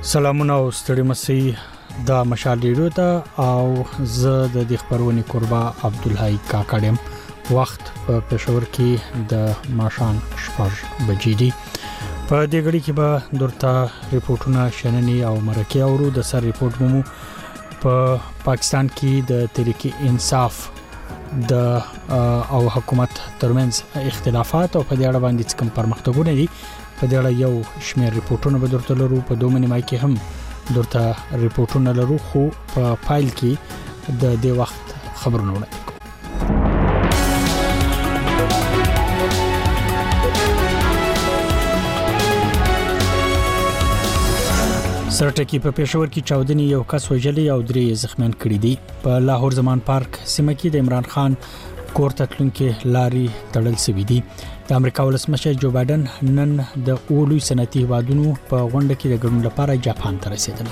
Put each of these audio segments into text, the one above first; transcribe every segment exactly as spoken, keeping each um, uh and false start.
سلامونه او ستړي مسي د مشال ریډیو ته او زه د دې خبرونې قربا عبدالحی کاکړم. وخت په پېښور کې د ماشان شپږ بجې دي. په دې غړي کې به درته ریپورتونه شننې او مرکه اورو. د سر ریپورت مو په پاکستان کې د تحریک انصاف د او حکومت ترمنځ اختلافات او په دې اړه باندې کوم پرمختګونه دي. په دې اړه یو شمېر ریپورتونه به درته لرو. په دوه نیمه کې هم درته ریپورتونه لرو، خو په فایل کې د دې وخت خبرونه وړاندې کوو. سرټکی په پېښور کې چاودنې یو کس وژلی او درې زخمیان کړي دي. په لاهور زمان پارک سیمه کې د عمران خان کور ته تلونکي لاري تړل شوې دي. د امریکا ولسمشر جو بایدن نن د اولوي صنعتي هیوادونو په غونډه کې د ګډون لپاره جاپان ته رسیدلی.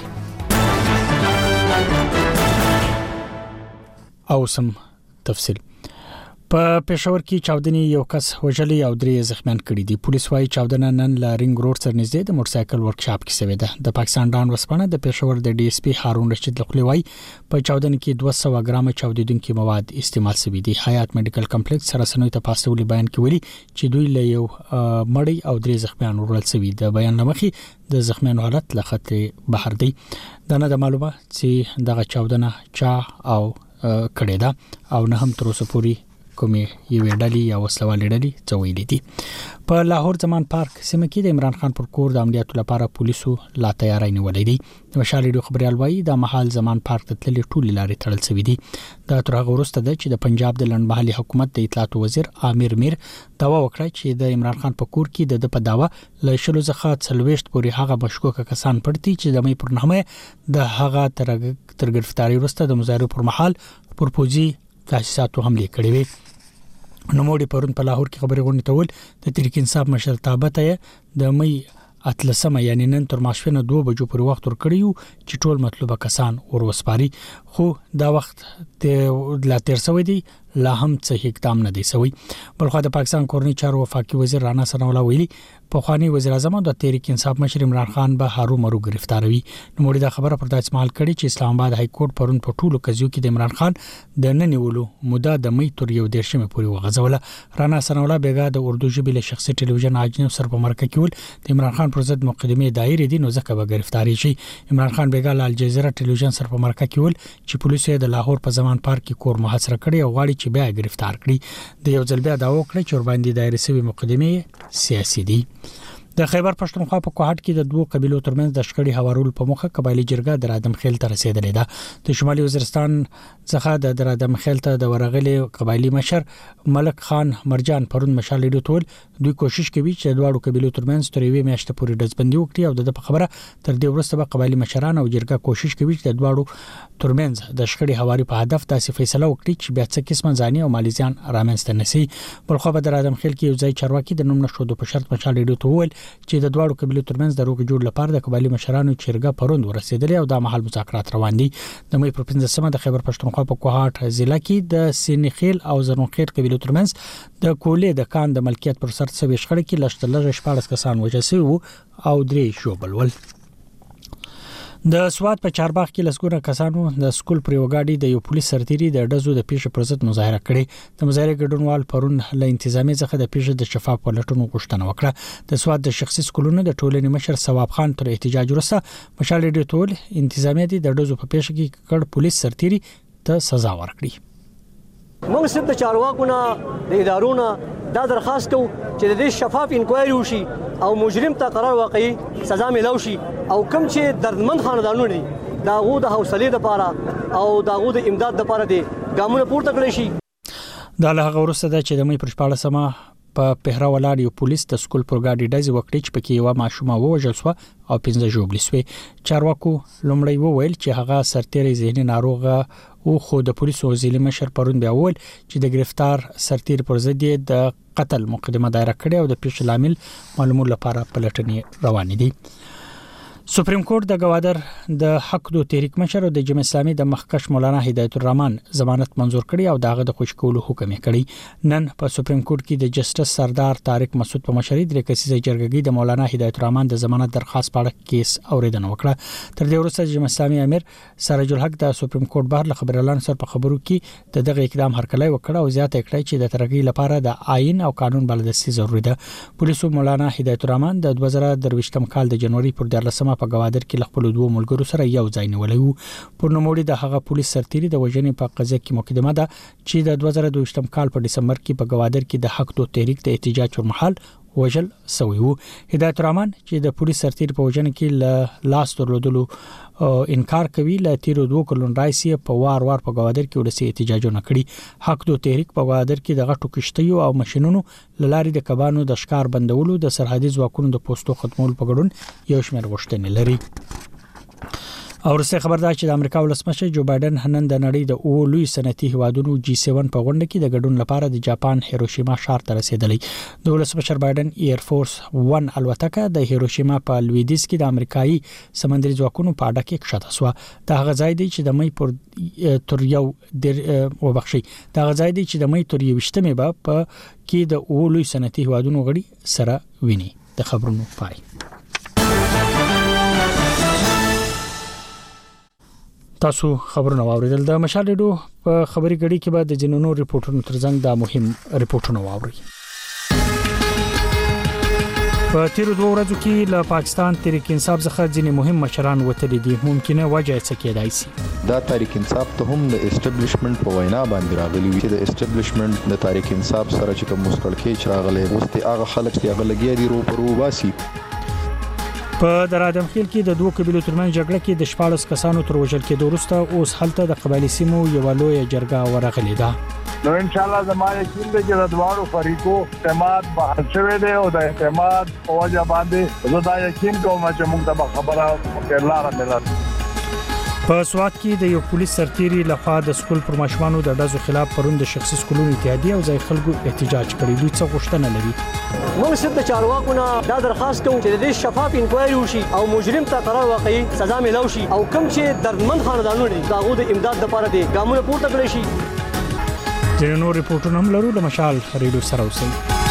او سم تفصیل. په پېښور کې چاودنې یو کس وژلی او درې زخمیان کړي دي. پولیس وايي چاودنه نن لا رینګ روډ سره نږدې د موټرسایکل ورکشاپ کې شوې ده. د پاکستان ډان وسپانه د پېښور د ډي اس پي هارون رشید لخوا وايي په چاودنه کې دوه سوه ګرام چاودیدونکي مواد استعمال شوي دي. حیات میډیکل کمپلیکس سره سنوي ته پاسولي بیان کې ویلي چې دوی له یو مړی او درې زخمیان وړل شوي. د بیان لمخې د زخمیانو حالت له خطر بهر دی. دا نه د معلومه چې دغه چاودنه چا او کړي ده او نه هم تر اوسه پورې کومې یو ډلې یا وسلوالې ډلې څه ویلي دي. په لاهور زمان پارک سیمه کې د عمران خان پر کور د عملیاتو لپاره پولیسو لا تیاری نیولې دي. د مشال ریډیو خبريال وايي د محل زمان پارک ته تللي ټول لارې تړل شوې دي. دا تر هغه وروسته ده چې د پنجاب د لنډمهالي حکومت د اطلاعات وزیر عامر میر داوا وکړه چې د عمران خان په کور کې د په داوا له شلو څخه څلويشت پورې هغه مشکوک کسان پړتي چې د مې پر نامه د هغه تر تر گرفتاری وروسته د مظاهرو پر مهال پر پوجي تاسیساتو حمله کړې وي. نوموړي پرون په لاهور کې خبري غونډه تول د تحریک انصاف مشرتابه ته د مې اتلسمه یعنی نن تر ماسپښین دوه بجو پر وخت ورکړیو چې ټول مطلوبه کسان وروسپاري، خو دا وخت ته لا تیر سوی دی لا هم څه اقدام نه دی سوی. بلخو د پاکستان کورنی چارو وفاقي وزیر رانا ثناء الله ویلي په خواني وزیر اعظم د تحریک انصاف مشر عمران خان به هارو مرو گرفتاروي. نو مړي دا خبره پر داسې مهال کړي چې اسلام آباد های کورټ پرون په ټولو کزیو کې د عمران خان د ننیولو موده د مې تر یو دیرشمه پورې وغځوله. رانا ثناء الله بیګا د اردو ژبې له شخصي ټلویزیون اجنب سر په مرکه کې ول د عمران خان پر ضد مقدمه دایره دي نو ځکه به گرفتاری شي. عمران خان بیګا له الجزیره ټلویزیون سر په مرکه کې ول چې پولیسو د لاهور په زمان پارک کې کور محاصره کړي او غواړي چې بیا گرفتار کړي. د یو ځل بیا دا وکړي چې ور باندې دایره سوي مقدمه سیاسي دي. د خیبر پښتونخوا په کوهاټ کې د دوه قبيلو ترمنځ د شخړې هوارول په مخه قبایلی جرګه د رادم خیل ته رسیدلې ده. د شمالي وزیرستان څخه د رادم خیل ته د ورغلي قبایلی مشر ملک خان مرجان پرون مشال ریډیو ټول دوی کوشش کوي چې د دوه قبيلو ترمنځ تر یوې میاشتې پورې دزبندي وکړي او د خبره تر دې وروسته به قبایلی مشران او جرګه کوشش کوي چې د دوه ترمنځ د شخړې هواري په هدف داسې فیصله وکړي چې بیا څه قسم ځاني او مالی زیان رامنځته نشي. بلخو به د رادم خیل کې یو ځای چارواکي د نوم نشو د په شرط مشال ریډیو ته وویل چې د دوه قبيلو ترمنځ د روغ جوړ لپاره د قبایلی مشرانو چیرګه پروند ورسېدلې او د محل مذاکرات روان دي. د مې پر پنځمه د خیبر پښتونخوا په کوهاټ ضلع کې د سینخیل او زرنخیل قبيلو ترمنځ د کولې د کان د ملکیت پر سر څه وشخړه کې لشتلږ شپږ کسان وژل شوي او درې شوبل ول. د سواد په چارباغ کې لسګونه کسانو د سکول پریوګاډي د یو پولیس سرتیري د ډزو د پیښې پر ضد مظاهره کړې. د مظاهره ګډونوال پرون له انتظامی څخه د پیښې د شفاف پلټونو غوښتنه وکړه. د سواد د شخصي سکولونو د ټولنې مشر ثواب خان تر احتجاج وروسته مشال ریډیو ټول انتظامی د ډزو په پیښه کې کړ پولیس سرتیري ته سزا ورکړي. موږ سب د چارواکونو د ادارونو دا درخواست کوو چې د دې شفاف انکوایري وشي او مجرم ته قرار واقعي سزا ملو شي او کوم چې دردمن خاندانونه دي دا غو د حوصله لپاره او دا غو د امداد لپاره دي ګامونه پورته کړی شي. دا له هغه وروسته چې د مې پر شپاړه سمه په پهرا ولاړ یو پولیس د سکول پرګاډي ډزې وکړي چې پکې یو ماشومه ووژل شو او پنځه ژوبل شوی. چارواکو لومړی وویل چې هغه سرتیري ذهني ناروغه او خو د پولیسو وزیر مشر پرون بیا وویل چې د گرفتار سرتیر پر ضد د قتل مقدمه دایره کړې او د پیښې لامل معلومولو لپاره پلټنې روانې دي. سپریم کورټ د گوادر د حق دو تحریک مشر او د جمهوریت اسلامي د مخکښ مولانا هدایت الرحمن ضمانت منزور کړی او داغه د خوشکولو حکم یې کړی. نن په سپریم کورټ کې د جسټس سردار طارق مسعود په مشرۍ د کسیزه جرګې د مولانا هدایت الرحمن د ضمانت درخواست په اړه کیس اوریدنه وکړه. تر دې وروسته جمهوریت اسلامي امیر سراج الحق د سپریم کورټ بهر له خبريالانو سره په خبرو کې د دغه اقدام هرکلی وکړ او زیاته کړی چې د ترقی لپاره د آئین او قانون بلدستي ضروري ده. پولیسو مولانا هدایت الرحمن د دوه زره درویشتم کال د جنوري پر دیارلسمه په گوادر کې خپل دوه ملګرو سره یو ځای نیولې وو. پورنموړي د هغه پولیس سرتیري د وژنې په قضیه کې مقدمه ده چې د دوه زره دوه کال په دسمبر کې په گوادر کې د حق دو تحریک د احتجاج پر مهال وژل شوی وو. هدایت الرحمن چې د پولیس سرتیري په وژنه کې ل لاس درلودلو انکار کوي، ل تیرو دوه کلون راځي په وار وار په گوادر کې ولسی احتجاجونه کړي. حق دو تحریک په گوادر کې د غټو کشتیو او ماشينونو لارې د کبانو د ښکار بندولو د سرحدي ځواکونو د پوسټو ختمولو په ګډون یو شمېر غوښتنې لري. او رسې خبردار چې د امریکا ولسمشر جو بایدن نن د نړۍ د اولوی صنعتي هوادونو جی سیون په غونډه کې د ګډون لپاره د جاپان هیروشیما ښار ته رسیدلی. د ولسمشر بایدن ایر فورس ون الوتکه د هیروشیما په لویدیځ کې د امریکایي سمندري ځواکونو په اډه کې ښکته شو. دا هغه ځای دی چې د مې پر تر یو در وبخشي دا هغه ځای دی چې د مې تر یوشتمه به په کې د اولوی صنعتي هوادونو غړي سره ویني. د خبرونو پای. تاسو خبرونه واوریدل. د مشال ډو په خبري غړي کې به د جنونو ریپورتونو ترڅنګ د مهم ریپورتونه واوري. په تیر دوه ورځو کې له پاکستان تحریک انصاف څخه ځینې مهم مشران وتلي دي. ممکنه وجه څه کېدای شي؟ دا تحریک انصاف ته هم د اسټابلیشمنت په وینا باندې راغلي وي چې د اسټابلیشمنت د تحریک انصاف سره چې کوم مشکل کې راغلي اوس هغه خلک چې هغه لګي دي رو پرو باسي. په درادم خیل کې د دوه قبیلو ترمنځ جګړه کې د شپږ کسانو تر وژل کېدو وروسته اوس هلته د قبایلی سیمو یو لوی جرګه ورغلې ده. نو ان شاء الله زموږ یقین دی چې د دوه فریقو اعتماد به شوي دی او د اعتماد په وجه باندې زه دا یقین کوم چې موږ ته خبره وکړلاره ملت. په سوات کې د یو پولیس سرتیري لخوا د سکول پر ماشومانو د ډزو خلاف پروند د شخصي سکولونو اتحادیه او ځای خلکو احتجاج کړی. دوی څه غوښتنه لري؟ موږ صرف د چارواکو نه دا درخواست کوو چې د شفاف انکوایري وشي او مجرم ته قرار واقعي سزا ملو شي او کوم چې دردمن خاندانونه دي داغو د امداد لپاره دي ګامونه پورته کړی شي. د نور ریپورتونو هم لرو. د مشال ریډیو سره اوسئ.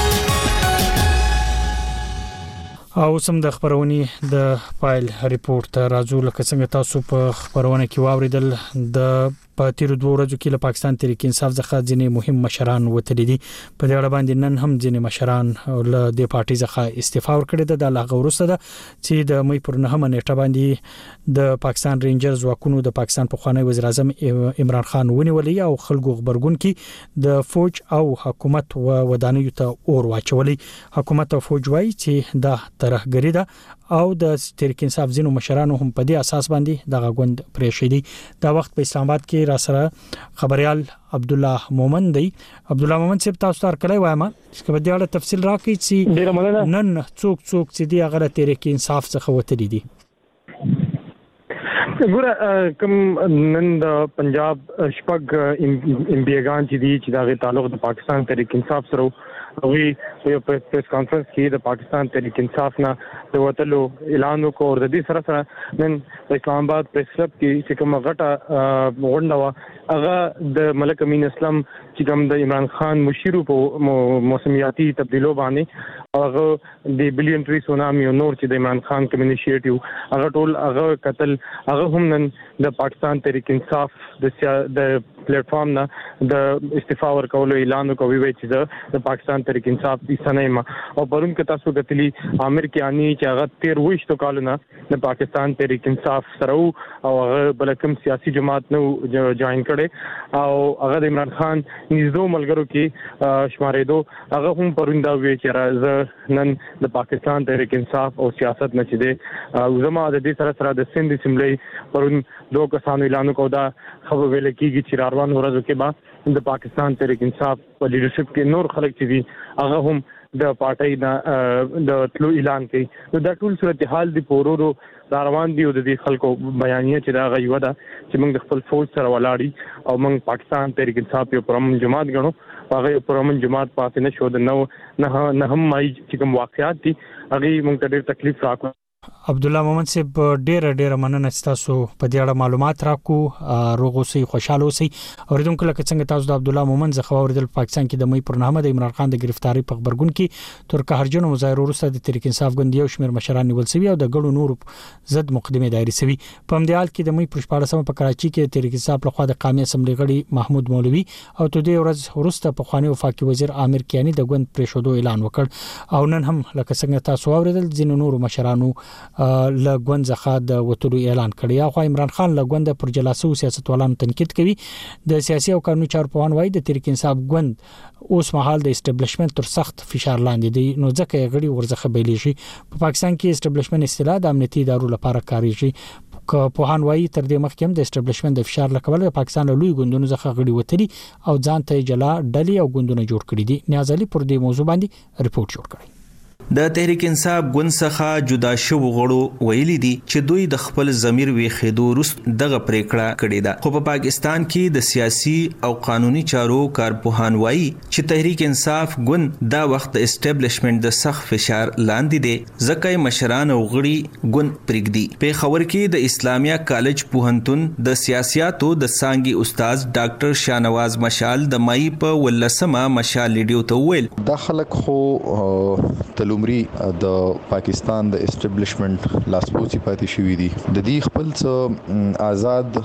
او سم د خبرونې د فایل ریپورت راځو. لکه څنګه تاسو په خبرونه کې واوریدل د په تیر دوه ورځو کې له پاکستان تحریک انصاف څخه ځینې مهم مشران وتلي دي. په دې اړه باندې نن هم ځینې مشران له د پارټي څخه استعفا ورکړې ده. د لاغه وروسته ده چې د مې پر نهمه نیټه باندې د پاکستان رینجرز واکونو د پاکستان پخوانی وزیر اعظم عمران خان ونیولې او خلکو خبرګون کې د فوج او حکومت و ودانیو ته اور واچولې. حکومت او فوج وايي چې دا ترهګری ده او د تحریک انصاف ځینو مشرانو هم په دې اساس باندې دغه غوند پرې شي دي. دا وخت په اسلام آباد کې را سره خبريال عبد الله مومن دی. عبد الله مومن صاحب تاسو ته کله وایم چې په دې اړه تفصیل راکړئ چې نن څوک څوک چې دی هغه تحریک انصاف څخه وتلي دي. ګوره کوم نن د پنجاب شپږ امبیګان چې دي چې دغه تعلق د پاکستان تحریک انصاف سره وی یو پریس کانفرنس کې د پاکستان تحریک انصاف نه د وټلو اعلان وکړ او د دې سره سره نن د اسلام آباد پریس کلب کې چې کومه غټه غونډه وا هغه د ملک امین اسلام چې کوم د عمران خان مشیرو په موسمیاتي تبدیلو باندې هغه د بلین ټری سونامي او نور چې د عمران خان کوم انیشیټیو هغه ټول هغه قتل هغه هم نن د پاکستان تحریک انصاف د د پلیټ فارم نه د استعفا ورکولو اعلان وکوي وی چې د پاکستان تحریک انصاف د سنیما او پرون کې تاسو غتلی عامر کیانی چې هغه تیر وښتو کالونه د پاکستان تحریک انصاف سره او هغه بلکم سیاسي جماعت نو جوائن کړي او هغه د عمران خان نږدې ملګرو کې شمارېدو هغه هم پرون دا وی چې راز نن د پاکستان تحریک انصاف او سیاست نه چې دی زما د دې سره سره د سند اسمبلی پرون دوه کسانو اعلان وکړ دا خبر ویل کېږي چې روان ورځو کې با د پاکستان تحریک انصاف په لیډرشپ کې نور خلک چې دي هغه هم د پارټۍ نه د تلو اعلان کوي. نو دا ټول صورتحال دی پورورو روان دي او د دې خلکو بیانیه چې دا غوښه ده چې موږ د خپل فوج سره ولاړی او موږ پاکستان تحریک انصاف یو پرمن جماعت غنو. هغه پرمن جماعت پاتې نه شو د نو نه نه هم مای چې کوم واقعیات دي هغه موږ ته ډېر تکلیف راکړ عبد الله محمد صاحب ډېر ډېر مننه تاسو په دې اړه معلومات راکو. روغ اوسئ، خوشاله اوسئ. اوریدونکو لکه څنګه تاسو د عبد الله محمد زخوا اوریدل پاکستان کې د مې پر نامه د عمران خان د گرفتاری په خبرګون کې تر قهرجنو مظاهرو وروسته د تحریک انصاف ګوند یو شمېر مشران نیول شوي او د ګڼو نورو ضد مقدمه دایره شوي. په همدې حال کې د مې پر شپاړسمه په کراچي کې تحریک انصاف لخوا د قومي اسمبلی غړي محمود مولوي او د دې ورځ وروسته په خواني وفاقي وزیر عامر کیانی د ګوند پریښودو اعلان وکړ او نن هم لکه څنګه تاسو اوریدل ځینو نورو مشرانو له ګوند څخه د وټولو اعلان کړی. یا خو عمران خان له ګوند پر جلسو سیاستوالانو تنقید کوي. د سیاسي او قانوني چارپوهان وایي د تحریک انصاف ګوند اوس مهال د اسټابلیشمنت تر سخت فشار لاندې دی، نو ځکه یې غړي ورزخه بیلېږي. په پاکستان کې اسټابلیشمنت اصطلاح د امنیتي ادارو لپاره کاریږي. که پوهان وایي تر دې مخکې هم د اسټابلیشمنت د فشار لکول د پاکستان له لوی ګوندونو څخه غړي وتلي او ځان ته جلا ډلې او ګوندونه جوړ کړي دي. نیاز علي پر دې موضوع باندې ریپورت جوړ کړی. د تحریک انصاف ګوند څخه جدا شو غړو ویلي دي چې دوی د خپل ضمیر ویخېدو وروسته دغه پریکړه کړې ده. خو په پا پاکستان کې د سیاسي او قانوني چارو کارپوهان وایي چې تحریک انصاف ګوند دا وخت د اسټابلیشمنت د سخت فشار لاندې دی، ځکه مشران او غړي ګوند پرېږدي. په خبر کې د اسلامیه کالج پوهنتون د سیاسياتو د څانګې استاد ډاکټر شاهنواز مشال د مای په ولسمه مشال لیډیو ته ویل دا خلک خو تلومري د پاکستان د اسټابلیشمنت لاسپوڅي پاتې شوی دي. د دې خپل څه آزاد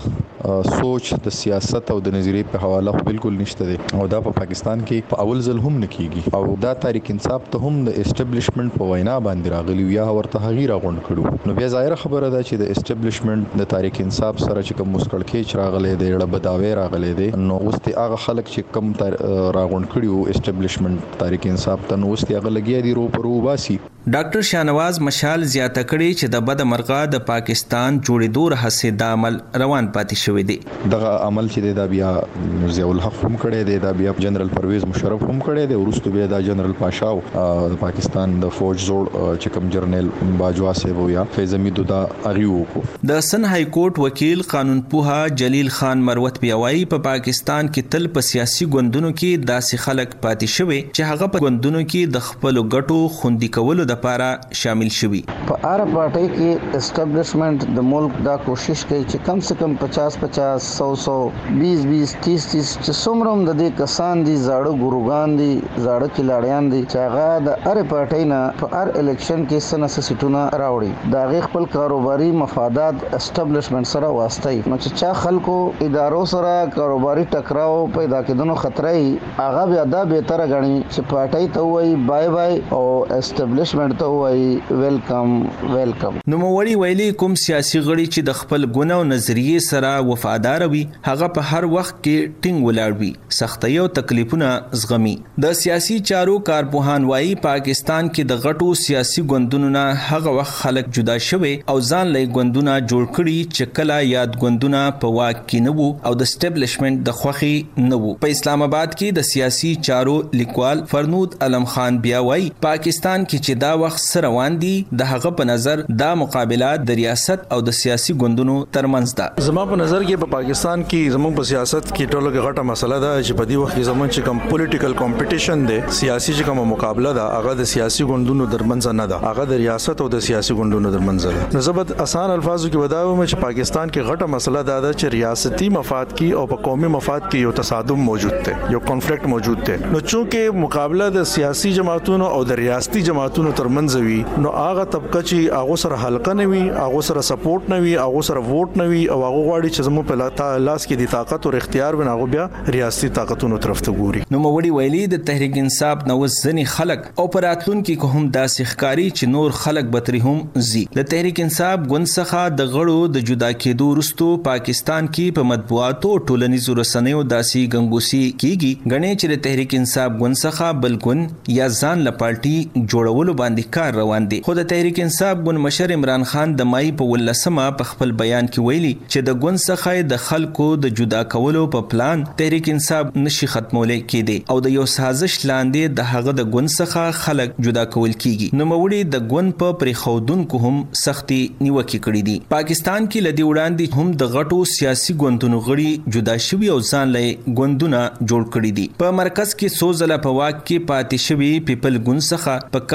سوچ د سیاست او د نظریې په حواله خو بالکل نشته دي او دا په پاکستان کې په اول ځل هم نکېږي او دا تحریک انصاف ته هم د اسټابلیشمنت په وینا باندې راغلی یا ورته غیر غونډ کړو. نو بیا ظاهر خبره ده چې د اسټابلیشمنت د تحریک انصاف سره چې کوم مشکل کې چراغلې دی ډېر بداوی راغلې دي، نو اوس ته هغه خلک چې کم راغونډ کړیو اسټابلیشمنت تحریک انصاف ته نو اوس ته هغه لګیا دي رو پرو باسي. ډاکټر شاهنواز مشال زیاته کړي چې د بد مرغه د پاکستان جوړېدو رهسه د عمل روان پاتې شوی دی. دغه عمل چې دا بیا ضیاء الحق هم کړی دی، دا بیا جنرال پرویز مشرف هم کړی دی، ورسته بیا د جنرال پاشا او پاکستان د فوج زوړ چې کوم جرنیل باجوا صاحب یا فیض امیدو دا اغیو کو. د سن های کورټ وکیل قانون پوها جلیل خان مروت بیاوی په پاکستان کې تل په سیاسي ګوندونو کې داسې خلک پاتې شوی چې هغه په ګوندونو کې د خپل ګټو خوندي کولو د لپاره شامل شوي. په هر پارټي کې اسټابلیشمنت د ملک دا کوشش کوي چې کم سے کم پچاس پچاس سو سو بیس بیس تیس تیس چې څومره د دې کسان دي زاړه ګروګان دي زاړه کلاړیان دي چې هغه د هر پارټي نه په هر الیکشن کې سنه سټونه راوړي، دا غي خپل کاروباري مفادات اسټابلیشمنت سره واسطه نو چې چا خلکو ادارو سره کاروباري ټکراو پیدا کېدنو خطرې هغه بیا دا به تر غني چې پارټي ته وای بای بای او اسټابلیشمنت ته وای ویلکم ویلکم. نو موړي ویلي کوم سیاسي غړي چې د خپل ګونه او نظریې سره وفادار وي هغه په هر وخت کې ټینګ ولاړ وي، سختۍ او تکلیفونه زغمي. د سیاسي چارو کارپوهان وایي پاکستان کې د غټو سیاسي ګوندونو نه هغه وخت خلک جدا شوي او ځان له ګوندونه جوړ کړي چې کله یاد ګوندونه په واک کې نه وو او د اسټابلیشمنت د خوخي نه وو. په اسلام آباد کې د سیاسي چارو لیکوال فرنود علم خان بیا وایي پاکستان کې چې دا وخت سره روان دي د هغه په نظر دا مقابله د ریاست او د سیاسي ګوندونو ترمنځ ده. زما په نظر کې په پاکستان کې زموږ په سیاست کې ټولو کې غټه مسله ده چې په دې وخت کې زموږ چې کوم پولیټیکل کمپټیشن دی، سیاسي چې کوم مقابله ده هغه د سیاسي ګوندونو ترمنځ نه ده، هغه د ریاست او د سیاسي ګوندونو ترمنځ ده. نو زبد آسان الفاظو کې وداوم چې پاکستان کې غټه مسله ده چې ریاستي مفاد کې او په قومي مفاد کې یو تصادم موجود دی، یو کنفلیکټ موجود دی. نو چې مقابله د سیاسي جماعتونو او د ریاستي جماعتونو ترمنځ وي نو هغه طبقه چې هغه سره حلقه نه وي، هغه سره سپورټ نه وي، هغه سره ووټ نه وي او هغه غواړي چې زموږ په لاس کې د طاقت او اختیار ونه هغه بیا ریاستي طاقتونو طرف ته ګوري. نو موړي ویلي د تحریک انصاف نو ځنی خلک او پراتلون کې کوم داسې ښکاری چې نور خلک بتري هم زی. د تحریک انصاف ګوند څخه د غړو د جدا کېدو وروسته پاکستان کې په مطبوعاتو او ټولنیزو رسنیو داسې ګنګوسي کیږي غنې چې د تحریک انصاف ګوند څخه بل ګوند یا ځان له پارټي جوړولو باندې کار روان دي. خو د تحریک انصاف ګوند مشر عمران خان د مای په ولسمه په خپل بیان کې ویلي چې د ګوند څخه د خلکو د جدا کولو په پلان تحریک انصاف نشي ختمولای کېدی او د یو سازش لاندې د هغه د ګوند څخه خلک جدا کول کیږي. نو موړي د ګوند په پریخودونکو هم سختي نیوکه کړې دي. پاکستان کې لدی وړاندې هم د غټو سیاسي ګوندونو غړي جدا شوي او ځان له ګوندونه جوړ کړي دي. په مرکز کې سوزله په واک کې پاتې شوي پیپل ګوند څخه په کال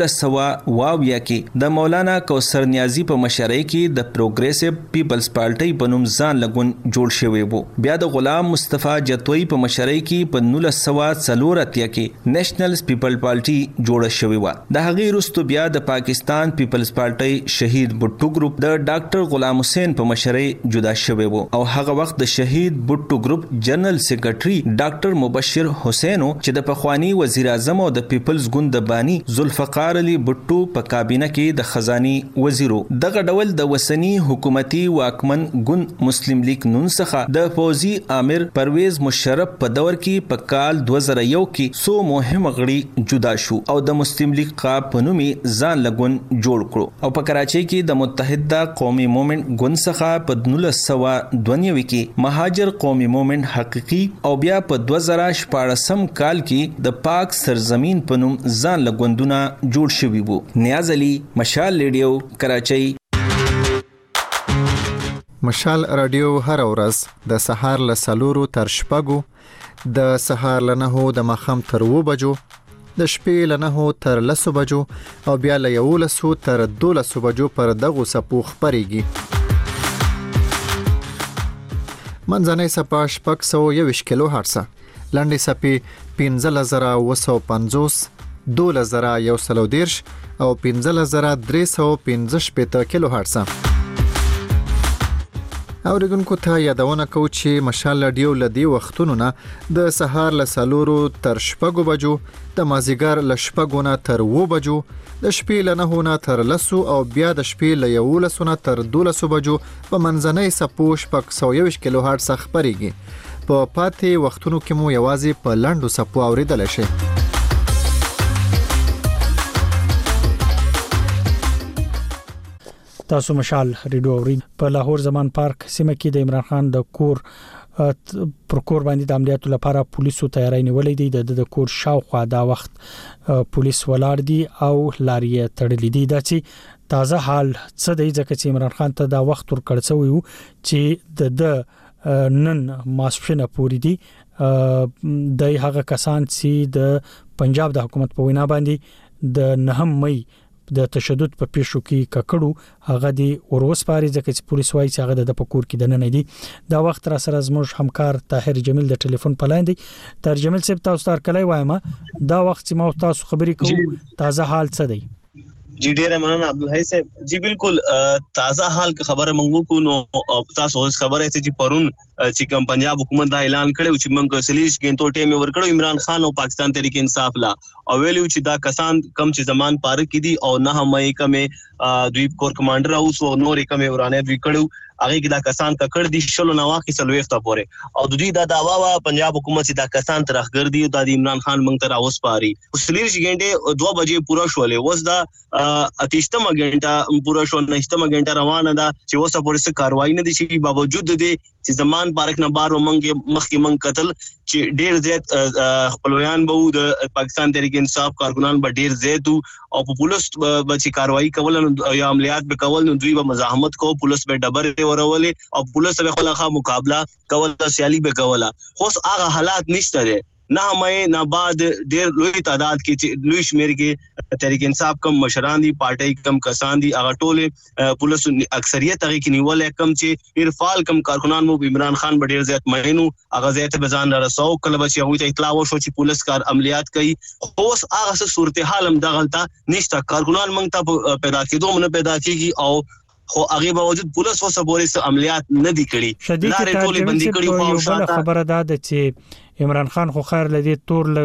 نولس سوا واویا کې د مولانا کوثر نیازی په مشرۍ کې د پروګریسیو پیپلز پارټي په نوم ځان لګون جوړ شوی وو. بیا د غلام مصطفی جتوی په مشرۍ کې په نولس سوا څلور اتیا کې نېشنل پیپل پارټي جوړه شوی و. د هغې وروسته بیا د پاکستان پیپلز پارټي شهید بټو ګروپ د ډاکټر غلام حسین په مشرۍ جدا شوی وو او هغه وخت د شهید بټو ګروپ جنرال سیکریټري ډاکټر مبشر حسین چې د پخوانی وزیر اعظم او د پیپلز ګوند د بانی ذوالفقار علي بټو په کابینه کې د خزاني وزیرو. دغه ډول د وسنی حکومتي واکمن ګوند مسلم لیگ نون څخه د فوزي امیر پرویز مشرف په دور کې په کال دوه زره یو کې سو مهم غړي جدا شو او د مسلم لیگ قاب په نوم ځان لګون جوړ کړو او په کراچۍ کې د متحده قومي موومېنټ ګوند څخه په نولس سوا دوه نوي کې مهاجر قومي موومېنټ حقيقي او بیا په دوه زره شپاړسم کال کې د پاک سرزمین په نوم ځان لګوندونه جوړ شوي وو. نیاز علي، مشال ریډیو، کراچۍ. مشال رادیو هر ورځ د سهار له څلورو تر شپږو، د سهار له نهو د ماښام تر اووه بجو، د شپې له نهو تر لسو بجو او بیا له یولسو تر دولسو بجو پر دغو څپو خپرېږي. منځنۍ څپه شپږ سوه یوویشت کیلو هرڅه، لنډې څپې پنځلس زره اووه سوه پنځوس، دولس زره یو سل او دېرش او پنځلس زره درې سوه پنځه شپېته کیلو هرڅه. اوریدونکو ته یادونه کوو چې مشال رادیو له دې وختونو نه د سهار له څلورو تر شپږو بجو، د مازدیګر له شپږو نه تر اووه بجو، د شپې له نهو نه تر لسو او بیا د شپې له یولسو نه تر دولسو بجو په منځنۍ څپو شپږ سوه یوویشت کیلو هرڅه خپرېږي. په پاتې وختونو کې مو یوازې په لنډو څپو اوریدلی شئ. تاسو مشال ریډیو اورید. په لاهور زمان پارک سیمه کې د عمران خان د کور پر کور باندې د عملیاتو لپاره پولیسو تیاری نیولې دي. د کور شاوخوا دا وخت پولیس ولاړ دي او لارې تړلې دي. دا چې تازه حال څه دی ځکه چې عمران خان ته دا وخت ورکړ شوی وو چې د نن ماسپښین پورې دي د هغه کسان چې د پنجاب د حکومت په وینا باندې د نهم مې د تشدد په پیښو کې ککړو هغه دی اوروس پاري ځکه چې پولیس وايي چې هغه د پکور کې دنه نه دي. دا وخت را سره زموږ همکار طاهر جمیل د ټلیفون په لاین دی. طاهر جمیل صاحب تاسو تر کله وایم دا وخت چې ما تاسو خبرې کوو تازه حال څه دی؟ جی ډیره مننه عبدالحی صاحب. جی بالکل تازه حال خبره مونږ کو نو تاسو اوس خبره چې پرون چې کوم پنجاب حکومت دا اعلان کړو چې موږ سلیش ګینټو ټیم ورکړو عمران خان او پاکستان تحریک انصاف لا او ویلو چې دا کسان کم چې زمان پاره کې دي او نه مې کمه دوی کور کمانډر اوس او نور کمه ورانه دوی کړو هغه کې دا کسان ککړ دي شلو نوا کې سلويخته پوره او دوی دا داوا وا پنجاب حکومت چې دا کسان ترخګر دي او د عمران خان موږ ته راوس پاري. سلیش ګینټه دوه بجې پورا شولې وس دا اتیشتمه ګینټه پورا شو نهشتمه ګینټه روانه ده چې وسه پولیس کاروایی نه دي شي باوجود دي چې زمان پارک نه بار ومنګ مخکې من قتل چې ډیر زیات خپلویان به د پاکستان تحریک انصاف کارکنان به ډیر زیات او په پولیس به چې کاروایی کول یا عملیات به کول نو دوی به مزاحمت کو پولیس به ډبر ورولې او پولیس به خلخه مقابله کول سیالي به کوله. خو هغه حالات نشته دي. نه مې نه بعد ډیر لوی تعداد کې لوی شمیر کې تحریک انصاف کم مشران دي پارټي کم کسان دي هغه ټول پولیس اکثریت هغه کې نیول کم چې ارفال کم کارکنان مو عمران خان ډیر زیات مینو هغه زیات بزان رسو کله چې هغه ته اطلاع وشو چې پولیس کار عملیات کوي اوس هغه صورتحال هم د غلطه نشته کارکنان موږ ته پیدا کېدو نه پیدا کیږي او خو هغه باوجود پولیس وسه پولیس عملیات نه دي کړی لارې ټولې بندي کړي خو شاته خبره ده چې عمران خان خو خیر لدی تور ل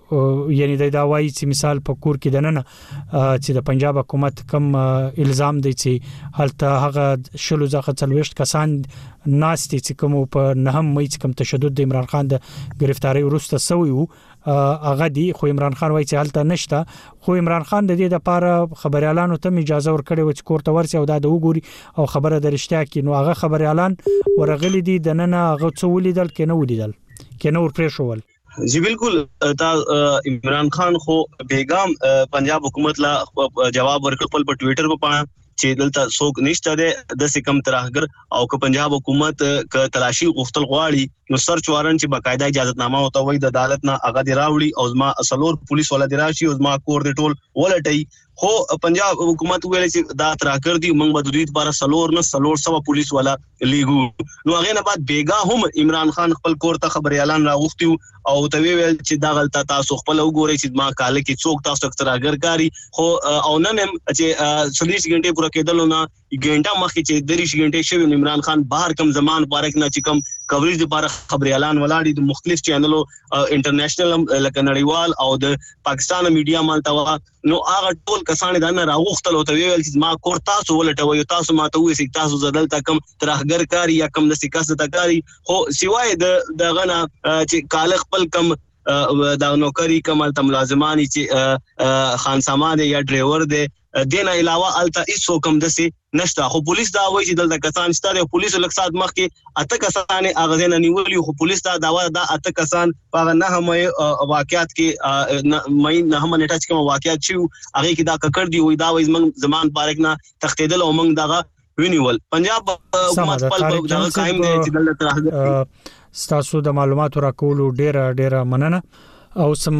یعنی د داوای چې مثال په کور کې دننه چې د پنجاب حکومت کم الزام دی چې هلته هغه شلو ځخه څلويشت کسان ناستي چې کوم په نهم مې کم تشدد د عمران خان د گرفتاری وروسته سوی وو هغه دی خو عمران خان وایي چې هلته نشته خو عمران خان د دې لپاره خبريالانو ته اجازه ورکړي و چې کوړه ورسي او دا د وګوري او خبره درشته کې نو هغه خبريالان ورغلي دي دننه هغه څو ولیدل کې نه ولیدل کې نور پرېښول. جی بالکل تا عمران خان خو بیگام پنجاب حکومت لا جواب ورکړ په ټوئیټر په پاڼه چې دلته څوک نشته ده د سکم ترهګر او که پنجاب حکومت ک تلاشي غوښتل غواړي نو سرچ وارنټ چې باقاعده اجازه نامه وته وي د عدالت نه هغه دی راوړي او زما اصلور پولیس ولا دی راشي او زما کور دی ټول ولټي خو پنجاب حکومت ویل چې دا تراکر دی موږ به د دوی لپاره سلور نه سلور سوا پولیس والا لیګو نو هغه نه بعد بیګا هم عمران خان خپل کور ته خبري اعلان راغوښتي او ته ویل چې دا غلطه تاسو خپل وګورئ چې ما کال کې څوک تاسو تراګر کاری خو او نن هم چې چالیس غنټه پوره کېدل نو غنټه مخکې چې دریش غنټه شوی عمران خان بهر کم زمان پارک نه چې کم کوریج لپاره خبري اعلان ولاړی د مختلف چینلو انټرنیشنل لکه نړیوال او د پاکستان میډیا مالتوا نو هغه ټول کسان دا نه راغوښتل او ته ویل چې ما کور تاسو ولټوي تاسو ما ته وې چې تاسو زدل تا کم ترهګر کاری یا کم د سکاسه تکاری خو سیوای د دغه نه چې کال خپل کم دا نوکری کمال ته ملازمانی چې خان سامان یا ډرایور دی دینه علاوه الته هیڅ حکم دسي نشته خو پولیس دا وایي چې دلته کسان شته پولیس لکسات مخ کې اته کسان اغه نه نیولې خو پولیس دا داوا دا اته کسان په نه هم واقعیت کې مې نه هم نټچ کوم واقعیت چې هغه کې دا ککړ دی وای دا وایي زمون زمان پارک نه تختیدل او موږ دغه وینیول پنجاب حکومت خپل دا قائم دی چې دلته راځي ستاسو د معلوماتو راکولو ډیره ډیره مننه او سم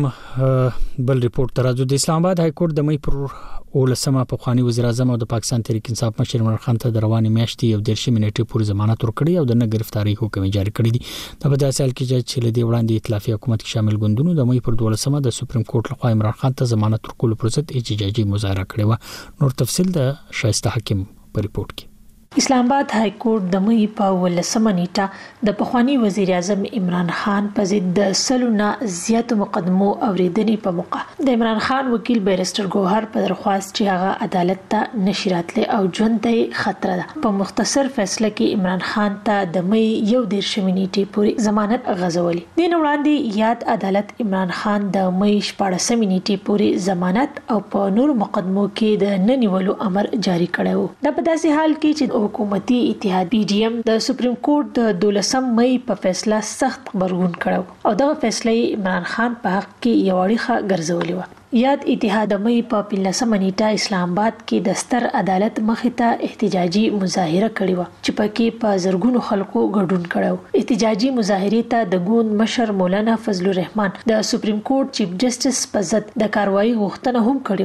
بل ریپورت ترازو د اسلام آباد های کورټ د مې پر اولسمه په خواني وزیر اعظم او د پاکستان تحریک انصاف مشر عمران خان ته د رواني میاشتې یو درشي منټې پورې ضمانت ورکړي او د نه گرفتاری حکم جاری کړی دی د په داسې حال کې چې لدی وړاندې ائتلافي حکومت کې شامل ګوندونو د مې پر دولسمه د سپریم کورټ لخوا عمران خان ته ضمانت ورکول پروسه احتجاجي مظاهره کړې و نور تفصيل د شایسته حکیم په ریپورت کې اسلام آباد های کورټ د مې په ولسمه نیټه د پخوانی وزیر اعظم عمران خان په ضد د سلونه زیاتو مقدمو اوریدنې په موقع د عمران خان وکیل بیرستر ګوهر په درخواست چې هغه عدالت ته نشراتله او ژوند ته خطر ده په مختصر فیصله کې عمران خان ته د مې یو ډیر شمنیټي پورې ضمانت غزولي دین وړاندې یاد عدالت عمران خان د مې شپږ سمنیټي پورې ضمانت او په نور مقدمو کې د ننیولو امر جاری کړو د په داسې حال کې چې حکومتي اتحاد پی ډی ایم د سپریم کورټ د دولسم مې په فیصله سخت خبرګون کړو او دغه فیصله عمران خان په حق کې یو اړیخه ګرځولې و یاد اتحاد مې په پنځمه نیټه اسلام آباد کې د ستر عدالت مخې ته احتجاجي مظاهره کړې و چې پکې په زرګونو خلکو ګډون کړو احتجاجي مظاهره ته د ګوند مشر مولانا فضل الرحمن د سپریم کورټ چیف جسټس په ضد د کاروایی غوښتنه هم کړې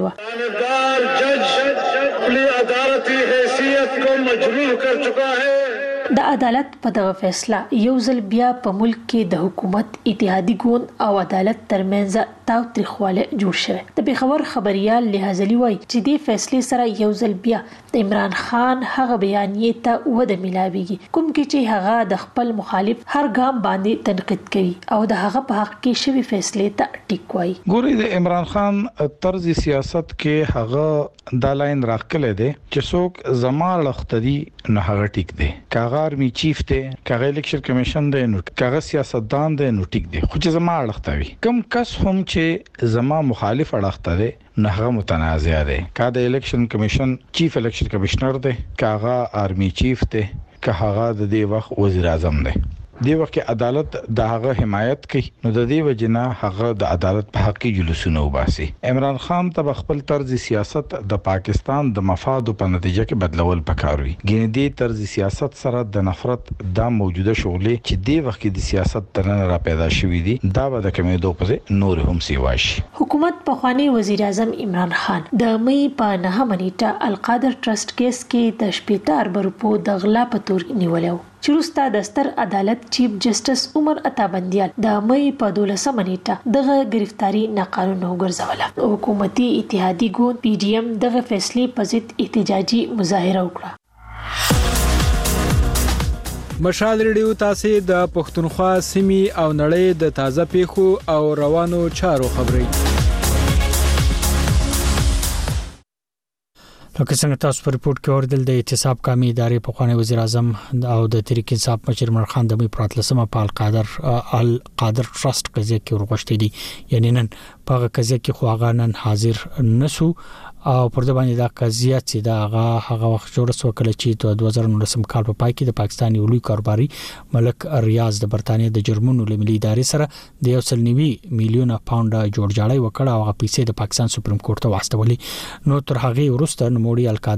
و جج خپل عدالتي حیثیت کو مجروح کر چکا ہے د عدالت په دغه فیصله یو ځل بیا په ملک کې د حکومت اتحادي ګوند او عدالت ترمنځ تاوتریخواله جوړ شوه د پیښور خبريال لحاظلی وای چې د فیصلې سره یو ځل بیا د عمران خان هغه بیانیه ته وده ملاويږي کوم کې چې هغه د خپل مخالف هر ګام باندې تنقید کوي او د هغه په حق کې شوی فیصلې ته ټیک وای ګوري د عمران خان طرز سیاست کې هغه د لاین راخله دي چې څوک زمار لختدي نه هغه ټیک دي کاغه آرمی چیف ته کاغه الیکشن کمیشن دی نو کاغه سیاستدان دی نو ټیک دی خو چې زما اړختوي کم کس هم چې زما مخالف اړخته دی نه هغه متنازع دی کا د الیکشن کمیشن چیف الیکشن کمشنر دی کاغه آرمی چیف ته کاغه د دې وخت وزیر اعظم دی دی وخت عدالت د هغه حمایت کوي نو د دې وجنه هغه د عدالت په حق کې جلوسونه وباسي عمران خان ته خپل طرز سیاست د پاکستان د مفاد په نتیجه کې بدلول پکاروي ګینه دې طرز سیاست سره د نفرت د موجوده شغلې چې دی وخت د سیاست ترنه را پیدا شوې دي دا به د کمیدو په نور هم سیواش حکومت په خواني وزیر اعظم عمران خان د مې په نه منیټه القادر ټرست کیس کې د شپږ ارب روپو د غلا په تور نیولو چروستا د ستر عدالت چیف جسټس عمر عطابندیال د مې په دولسمه نیټه دغه گرفتاری ناقانونه وګرځوله حکومتي اتحادي ګوند پی ډی ایم دغه فیصله په ضد احتجاجي مظاهره وکړه مشال ریډیو تاسو د پښتونخوا سیمې او نړۍ د تازه پیښو او روانو چارو خبري لکه څنګه تاسو په ریپورت کې اوریدل د احتساب قومي ادارې په خواني وزیر اعظم او د تحریک انصاف مشر عمران خان د مې پراتلسمه په القادر القادر ټرست قضیه کې ورغښتې دي یعنی نن په قضیه کې خو هغه نن حاضر نسو او پر د باندې دا قضیه چې دا هغه هغه وخت جوړ شو کله چې د دوه زره نولسم کال په پای کې د پاکستان یو لوی کاروباري ملک ریاض د برتانیې د جرمنو لملي ادارې سره د یو سل نوي میلیونه پاونډ جوړ جاړی وکړه او هغه پیسې د پاکستان سپریم کورټ ته واستولې نو تر هغه وروسته نوموړي القادر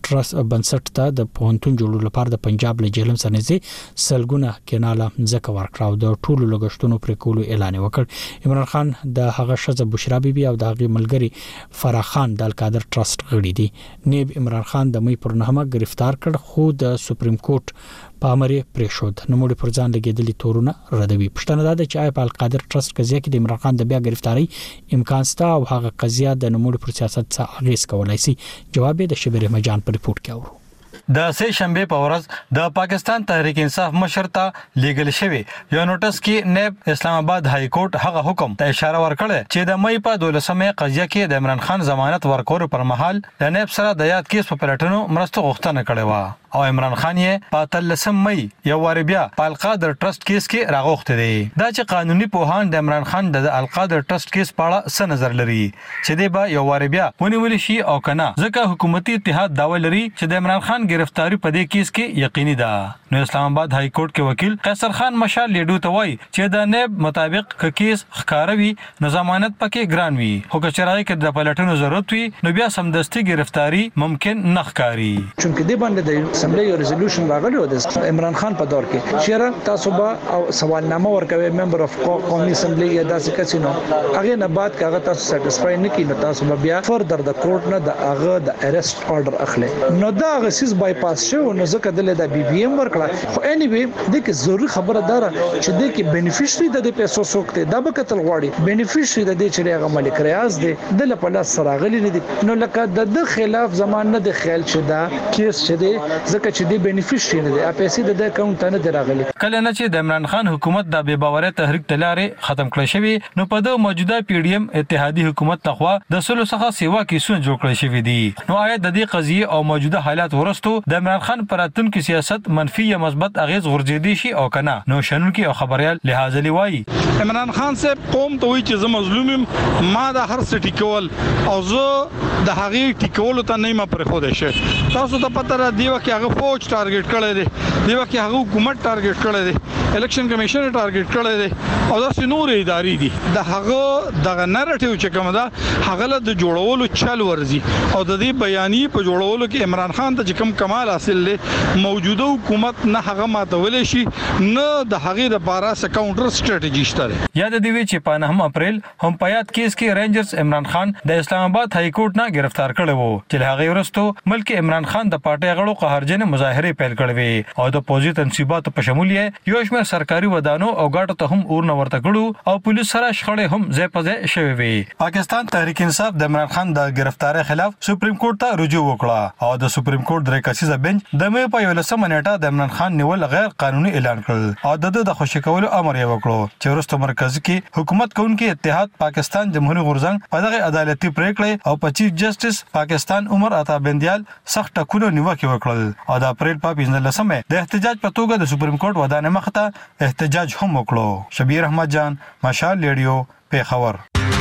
ټرست بنسټ ته د پوهنتون جوړولو لپاره د پنجاب له جیلم سرنځي سلګونه کیناله ځکه ورکړاو د ټولو لګښتونو پر کولو اعلان وکړ. عمران خان د هغه شزه بشرا بیبي او د هغه ملګری فرح خان د القادر ټرست غړي دي. نیب عمران خان د مې پر نهمه گرفتار کړ خو د سپریم کورټ په امر پرې شو. نوموړي پر ځان لګیدلي تورونه ردوي. پښتنه ده چې آی په القادر ټرست قضیه کې د عمران خان د بیا گرفتاری امکان سته او هغه قضیه د نوموړي پر سیاست څخه اغیز کولای شي. جواب یې د شبیر احمد په ریپورت کې اورو. د سه شنبه په ورځ د پاکستان تحریک انصاف مشر ته لیګل شوی یو نوټس کې نیب اسلام آباد های کورټ هغه حکم ته اشاره ورکړه چې د مې په دولسمه قضیه کې د عمران خان ضمانت ورکول پر مهال د نیب سره د یاد کیس په پلټنو مرسته غوښتنه کړې و او عمران خان یې په تلسم مې یو وار بیا په القادر ټرست کیس کې راغوښته دی. دا چې قانوني پوهان د عمران خان د القادر ټرست کیس په اړه څه نظر لري چې دی به یو وار بیا ونیول شي او کنه ځکه حکومتي اتحاد داوا لري چې د عمران خان گرفتاری په دې کیس کې یقیني ده. نو اسلام آباد های کورټ کې وکیل قیصر خان مشال لیډو ته وایي چې د نیب مطابق ک کیس ښکاروي نو ضمانت پکې ګران وي خو کچرای کې د پلټنو ضرورت وي نو بیا سمدستي گرفتاری ممکن نه ښکاری. چونکه دی باندې د اسمبلی یو ریزولوشن راغلی و د عمران خان په دور کې چیرې تاسو به او سوالنامه ورکوي ممبر اف قومي اسمبلی یا داسې کسینو هغه نه بعد کاغه تاسو سټیسفای نه کینو تاسو بیا فردر د کورټ نه د هغه د ارست آرډر اخلي نو دا غسیس بایپاس شو نو ځکه د د بي بي ام ورکړه. خو اني وی د کې ضروري خبره ده چې د کې بینیفیشري د پیسو سوکته دا به کتل غواړي بینیفیشري د دې چې هغه مالک ریاض دی د لپاره سره غلي نه دي نو لکه د خلاف زمان نه د خیال چې دا کیس چې دی ځکه چې د بینیفیشري نه دی پیسې د اکاونټ نه دراغلي. کله نه چې د عمران خان حکومت د بے باورۍ تحریک تلارې ختم کړی شوی نو په د موجوده پی ډی ایم اتحادی حکومت تخوا د سلو څخه سیوا کیسونه جوړ کړی شوی دي. نو آیا د دې قضیه او موجوده حالات ورستو د عمران خان پراتون کې سیاست منفي یا مثبت اغیز غورځېدي شي او کنه نو شنونکي او خبريال لحاظ لوي. عمران خان صاحب قوم ته وی چې زه مظلوم یم ما د هر څه ټیکول او زه د هغه ټیکول ته نه ما پر خوده شه تاسو ته پته را دی چې هغه فوج ټارګټ کړی دی دی چې هغه حکومت ټارګټ کړی دی الیکشن کمیشن ټارګټ کړی دی او دا سينور اداري دي د هغه د نریټیو چې کوم دا هغه له جوړولو چل ورزي او د دې بیانې په جوړولو کې عمران خان ته کوم کمال حاصل لې موجوده حکومت نه هغه ماتول شي نه د هغه د بارا س کاونټر سټریټجی شته. یاد دی چې په نهم اپریل هم پیات کیس کې رینجرز عمران خان د اسلام آباد های کورټ نه گرفتار کړي وو چې هغه ورستو ملک عمران خان د پارټي غړو قهرجن مظاهره پیل کړې او د پوزي تنصیبات په شمول یې یو شمېر سرکاري ودانو او ګاټو ته هم اور نه ورته کړو او پولیس سره شخړې هم ځای په ځای شوې وي. پاکستان تحریک انصاف د عمران خان د گرفتاری خلاف سپریم کورټ ته رجوع وکړه او د سپریم کورټ درې کسیزه بنچ د مې په یولسمه نیټه د عمران خان نیول غیر قانوني اعلان کړ او د د خوشی کولو امر یې وکړو چې ورسته مرکزی کې حکومت کوونکي اتحاد پاکستان جمهوریت غورځنګ په دغه عدالتي پریکړې او په چیف جسټس پاکستان عمر عطا بندیال سخت ټکونو نیوکه وکړل او د اپریل په پنځلسمه د احتجاج په توګه د سپریم کورټ ودانې مخته احتجاج هم وکړو. شبیر احمد جان مشال ریډیو پیښور.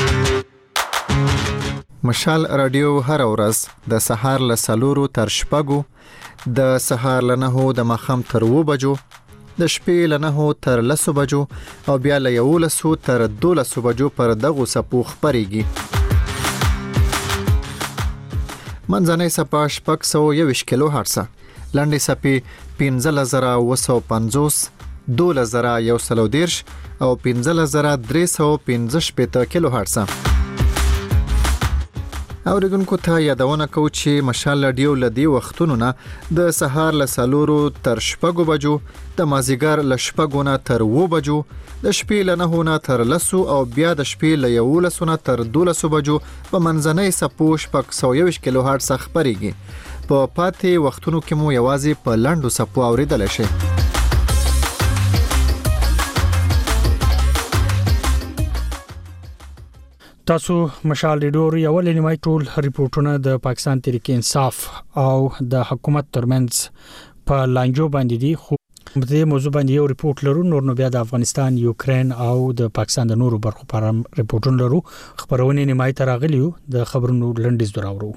مشال رادیو هر ورځ د سهار له سلورو تر شپږو د سهار له نهو د ماښام تر اوو بجو د شپې له نهو تر لسو بجو او بیا له یولسو تر دولسو بجو پر دغو څپو خپرېږي. منځنۍ څپه شپږ سوه یوویشت کیلو هرټزه لنډې څپې پنځلس زره اووه سوه پنځوس دولس زره یو سل او دېرش او پنځلس زره درې سوه پنځه شپېته کیلو هرټزه. اوریدونکو ته یادونه کوو چې مشال رادیو لدی وختونو نه د سهار له سلورو تر شپږو بجو د مازیګر له شپږو نه تر اوو بجو د شپې له نهو نه تر لسو او بیا د شپې له یولسو نه تر دولسو بجو په منځنۍ څپو شپږ سوه یوویشت کیلو هرټز خپرېږي. په پاتې وختونو کې مو یوازې په لنډو څپو اوریدلی شئ. تاسو مشال ریډیو یو لنیمای ټول ریپورتونه د پاکستان تحریک انصاف او د حکومت ترمنځ په لانجو باندې دي خو په دې موضوع باندې یو ریپورت لرو نور نو بیا د افغانستان یوکرين او د پاکستان د نورو برخو پر ریپورتونه لرو خبرونه نیمای تر غلیو د خبرونو لنډیز دراورو.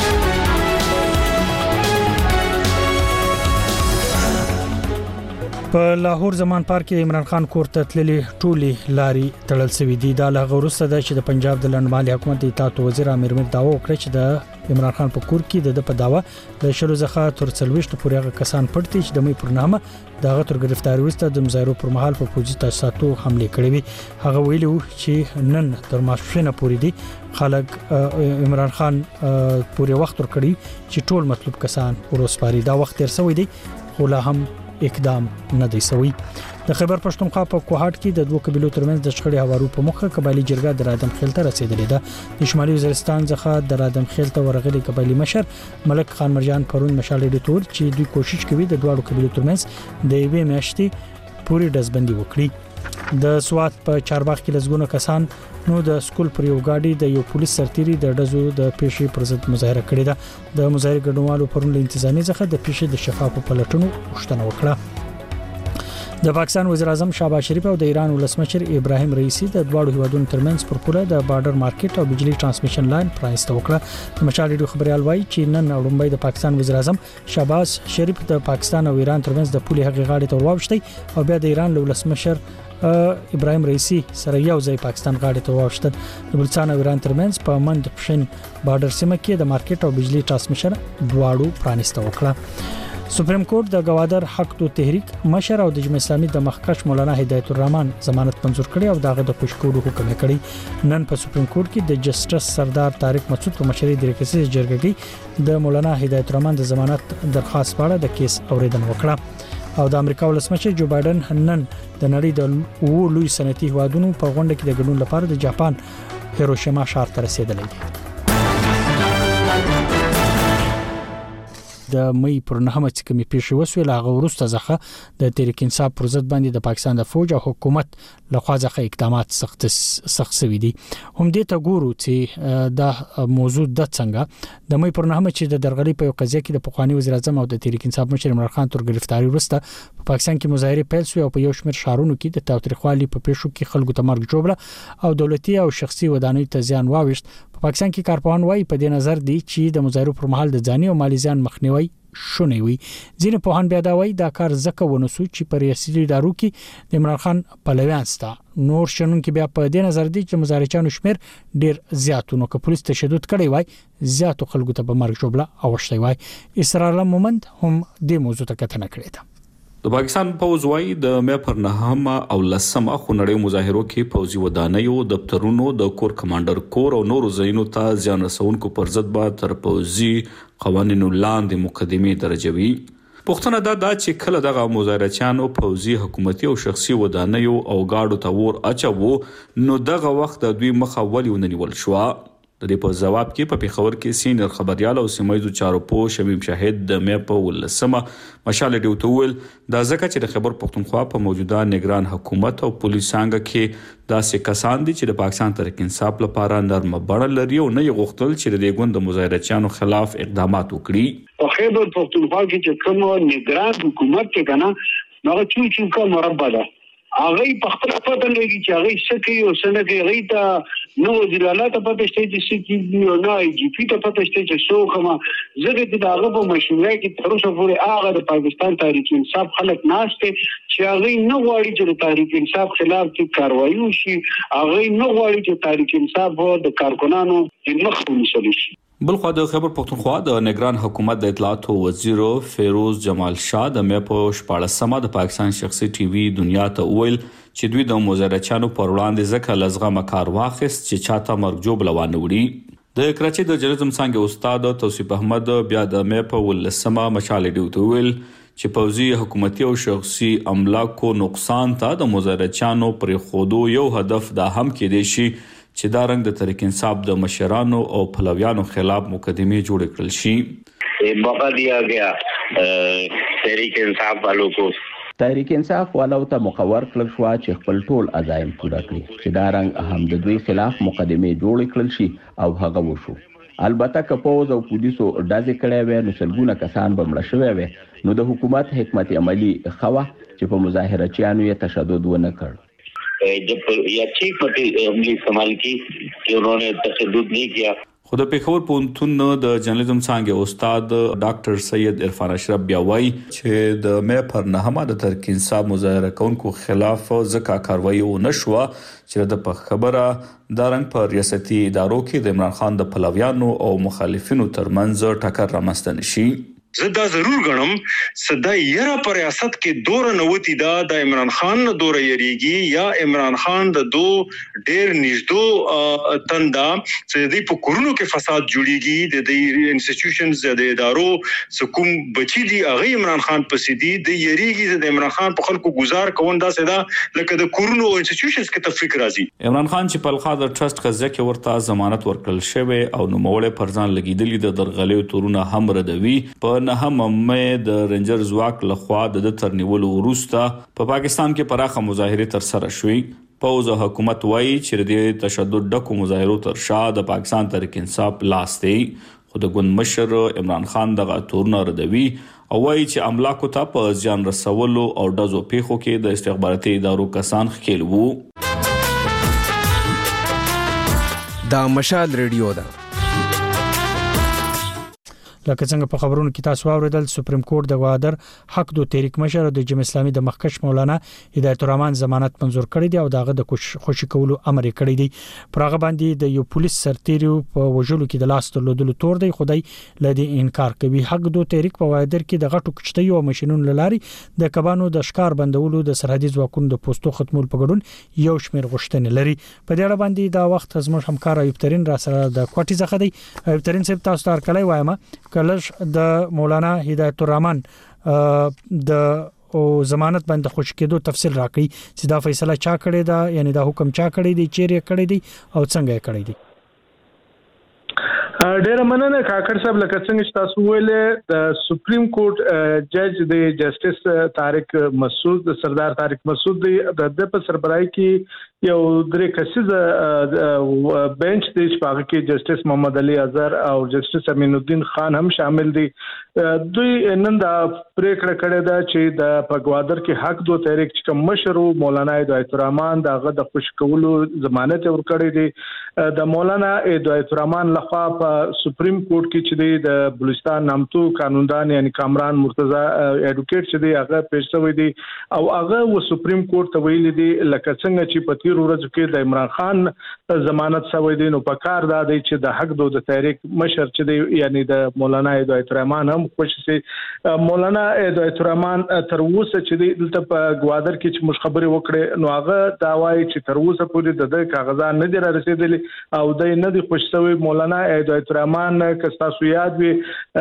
په په لاهور زمان پارک کې عمران خان کور ته تللي ټولي لاري تړل شوې دي. دا له غوړسته ده چې د پنجاب د لنډمحلي حکومت د اطاعت وزیر امیر میر داوا وکړه چې د عمران خان په کور کې د په داوا د شلو زخه تر څلويشت پورې هغه کسان پټ دي چې د مې پرنامه دغه تر گرفتاری وروسته د مظاهرو پر مهال په پوځي تاسیساتو حمله کړې وي. هغه ویلي چې نن تر ماسپښین پورې دي خلک عمران خان پورې وخت ور کړی چې ټول مطلوب کسان ورسپاري. دا وخت تر سوي دي خو لا هم اقدام نه دی سوی. د خیبر پښتونخوا په کوهاټ کې د دوه قبيلو ترمنځ د شخړې هوارو په مخه قبایلی جرګه د رادم خیل ته رسیدلې ده. د شمالي وزیرستان څخه د رادم خیل ته ورغلي قبایلی مشر ملک خان مرجان پرون مشال ډیټور چې دوی کوشش کوي د دوه قبيلو ترمنځ د یوې میاشتې پوری دزبندي وکړي. د سوات په چارباغ کې لزګونه کسان نو د سکول پر یو گاډي د یو پولیس سرتيري د ډزو د پیښې پر ضد مظاهره کړې ده. د مظاهره ګډونوالو پرون له انتظامی څخه د پیښې د شفافو پلټنو غوښتنه وکړه. د پاکستان وزیر اعظم شهباز شریف او د ایران ولسمشر ابراهیم رئیسی د دوه هیوادونو ترمنځ پر پوله د بارډر مارکیټ او بجلی ترانسمیشن لاین پرانیسته وکړه. د مشال ریډیو خبريال وایي چې نن وړاندې د پاکستان وزیر اعظم شهباز شریف د پاکستان او ایران ترمنځ د پولې هغې غاړې ته ورواوښتي او بیا د ایران ولسمشر ابراهیم رئیسی سره یو ځای پاکستان غاړې ته واوښتل. د بلوچستان او ایران ترمنځ په مند پښین بارډر سیمه کې د مارکیټ او بجلی ترانسمیشن دواړو پرانیسته وکړه. سپریم کورټ د گوادر حق تو تحریک مشر او د جمهوریت اسلامي د مخکښ مولانا هدایت الرحمن ضمانت منزور کړي او دغه د پښکولو حکم کړي. نن په سپریم کورټ کې د جسټس سردار طارق مسعود په مشرۍ د ریاست جرګې د مولانا هدایت الرحمن د ضمانت درخواست په اړه د کیس اوریدنه وکړه. او د امریکا ولسمشر جو بایدن نن د نړۍ د وو لوی صنعتي هوادونو په غونډه کې د ګډون لپاره د جاپان هیروشیما ښار ته رسیدلی دی. د مې پر نهمه چې کومې پیښې وسوي لاغه ورسته ځخه د تحریک انصاف پر ضد باندې د پاکستان د فوج او حکومت لخوا ځخه اقدامات سخت سخت سوي دي. هم دې ته ګورو چې د موضوع د څنګه د مې پر نهمه چې د درغلي په یو قضیه کې د پخوانی وزیر اعظم او د تحریک انصاف مشر عمران خان تر گرفتاری وروسته په پاکستان کې مظاهره پیل شوې او په یو شمېر شهرونو کې د تاوتریخوالي په پیښو کې خلکو ته مرګ جوړه او دولتي او شخصي ودانۍ ته زیان واوښت. په پاکستان کې کارپوهان وايي په دې نظر دي چې د مظاهرو پر مهال د ځاني او مالی زیان مخنیوي شونې وي. ځینې پوهان بیا دا وایي دا کار ځکه ونسو چې پر ریاستي ادارو کې د عمران خان پلویان ستا نور شنن کې بیا په دې نظر دي چې مظاهرچانو شمیر ډیر زیاتونه که پولیس تشدد کړی وای زیاتو خلکو ته به مرګ جوړه اوښتي وای. اسرار الله مومند هم دې موضوع ته کتنه کړې ده. د پاکستان پوز وايي د مې پر نهمه او لسمه خونړې مظاهرو کې پوزي ودانیو دفترونو د کور کمانډر کور او نورو ځایونو ته ځان رسونکو پر ضد به تر پوزي قوانینو لاندې مقدمه درجوي. پښتنه دا د چې کله دغه مظاهرچیانو پوزي حکومتي او شخصي ودانیو او گاډو ته ور اچو نو دغه وخت د دوی مخه ولې ونیول شو. د دې په جواب کې په پیښور کې سینیئر خبريال او سیمایي چارو پوه شمیم شاهد د مې په ولسمه مشال ډیوټول دا ځکه چې د خبر پښتونخوا په موجوده نگران حکومت او پولیس څنګه کې داسې کسان دي چې د پاکستان تحریک انصاف لپاره نرمه بڼه لري او نه یې غوښتل چې د ګوند مظاهرچیانو خلاف اقدامات وکړي. په خبر پښتونخوا کې چې کوم نگران حکومت کې کنه نو چو چو کا مربع ده هغه په خپل پته لګي چې هغه سکه او سنګه هغه ته نو وزیر اعلی ته پته شته چې سکه یو نه ای جی پی ته پته شته چې سو کومه زګه د هغه په مشورې کې تر اوسه پورې هغه د پاکستان تحریک انصاف خلک ناشته چې هغه نه غواړي چې د تحریک انصاف خلاف کې کاروایی وشي هغه نه غواړي چې تحریک انصاف د کارکونانو مخ ونیسل شي. بلخو د خبر پښتونخوا د نگران حکومت د اطلاعات وزیر فیروز جمال شاه د مې په شپاړسمه د پاکستان شخصي ټي وي دنیا ته ویل چې دوی د مظاهرچیانو پر وړاندې ځکه لزغه کار واخیست چې چاته مرګ جوړ لوانه وړي. د کراچۍ د جرنالزم څنګه استاد توصیف احمد بیا د مې په ولسمه مشال ډیوټ ویل چې پوزي حکومتي او شخصي املاکو نقصان ته د مظاهرچیانو پر خودو یو هدف دا هم کې دی شي چې دا رنګ د تحریک انصاف د مشرانو او پلویانو خلاف مقدمه جوړ کړل شي. موقع دیا گیا تحریک انصاف والوں کو تحریک انصاف والو ته مقور کړل شو چې خپل ټول عزایم پوره کړي چې دا رنګ هم د دوی خلاف مقدمه جوړ کړل شي او هغه وشو. البته که پوز او پولیسو ډازې کړې وې نو سلګونه کسان به مړه شوي وي نو د حکومت حکمت عملی خوه چې په مظاهرچیانو یې تشدد ونه کړ. جب یہ اچھی عملی استعمال کی کہ انہوں نے تشدد نہیں کیا. خو د پیښور پونتون د جرنالیزم څانګې استاد ډاکټر سید عرفان اشرف بیا وایي چې د مې پر نهمه د تحریک انصاف مظاهره کوونکو خلاف ځکه کاروایی و نشوه چې د په خبره دارنګ پر ریاستي ادارو کې د عمران خان د پلویانو او مخالفینو ترمنځ ټکر رامنځته نشي. زه دا ضرور غنم صدا یره پر ریاست کې دور نوتی دا د عمران خان دور یریږي یا عمران خان د دو ډیر نږدې تندا چې د په کورونو کې فساد جوړیږي د د انسټیټیوشنز د ادارو سکوم بچی دی هغه عمران خان پسې دی د یریږي د عمران خان په خلکو گزار کووندا سدا لکه د کورونو انسټیټیوشنز کې تفریق راځي. عمران خان چې په الخاطر ټرست قضیه کې ورته ضمانت ورکړل شوی او نو موړې پرځان لګیدلې د درغلې تورونه هم ردوي. په نه هم مې د رینجر ځواک لخوا د ترنیولو وروسته په پا پاکستان کې پراخه مظاهره تر سره شوې. پوز حکومت وایي چې د تشدد ډکو مظاهرو تر شا د پاکستان تحریک انصاف لاس دی. خو د ګوند مشر عمران خان دغه تورونه ردوي او وایي چې املاکو ته په ځان رسولو او دزو پیښو کې د استخباراتي ادارو کسان ښکېل وو. دا مشال ریډیو ده. لکه څنګه په خبرونو کې تاسو اوریدل سپریم کورټ د غوادر حق دو تحریک مشر د جمهوریت اسلامي د مخکښ مولانا هدایت الرحمن ضمانت منزور کړی دی او داغه د خوشی کولو امر کړی دی. پرغه باندې د یو پولیس سرتیرو په وژلو کې د لاس تلودلو تور دی خدای لدی انکار کوي. حق دو تحریک په غوادر کې د غټو کچتۍ او ماشينونو لاري د کبانو د ښکار بندولو د سرحدي ځواکونو د پوسټو ختمول په ګډون یو شمېر غوښتنې لري. په دې اړه باندې دا وخت زموږ همکار ایوب ترين را سره د کوټي ځخه دی. ایوب ترين صاحب تاسو تر کله وایم کلش د مولانا هدایت الرحمن د او ضمانت باندې خوش کېدو تفصیل راکړي چې دا فیصله چا کړی دا یعنی دا حکم چا کړی دی چیرې کړی دی او څنګه کړی دی. ډیره مننه کاکړ صاحب لکه څنګه چې تاسو ویل د سپریم کورټ جج د جسټس طارق مسعود سردار طارق مسعود د په سربراهي کې یو درې کسیزه بنچ د شپږ کې جسټس محمد علي اظهر او جسټس امین الدین خان هم شامل دي. دوی نن دا پریکړه کړې ده چې د پګوادر کې حق دو تحریک چې کوم مشر مولانا هدایت الرحمن دغه د خوش کولو ضمانت ورکړي دي. د مولانا هدایت الرحمن لخوا په سپریم کورټ کې چې د بلوچستان نامتو قانوندان یعنی کامران مرتضی اډوکیټ چې دی هغه پیش شوی دی او هغه و سپریم کورټ ته ویل دي لکه څنګه چې په تیر ورځ کې د عمران خان ضمانت شوی دی نو په کار دا دی چې د حق د تحریک مشر چې دی یعنی د مولانا هدایت الرحمن هم خوش سي. مولانا هدایت الرحمن تر اوسه چې دی دلته په ګوادر کې چې مش خبري وکړي نو هغه دا وایي چې تر اوسه پورې د کاغذان نه دي رسیدلي او د نه دي خوش شوی. مولانا هدایت الرحمن کستا سو یاد وي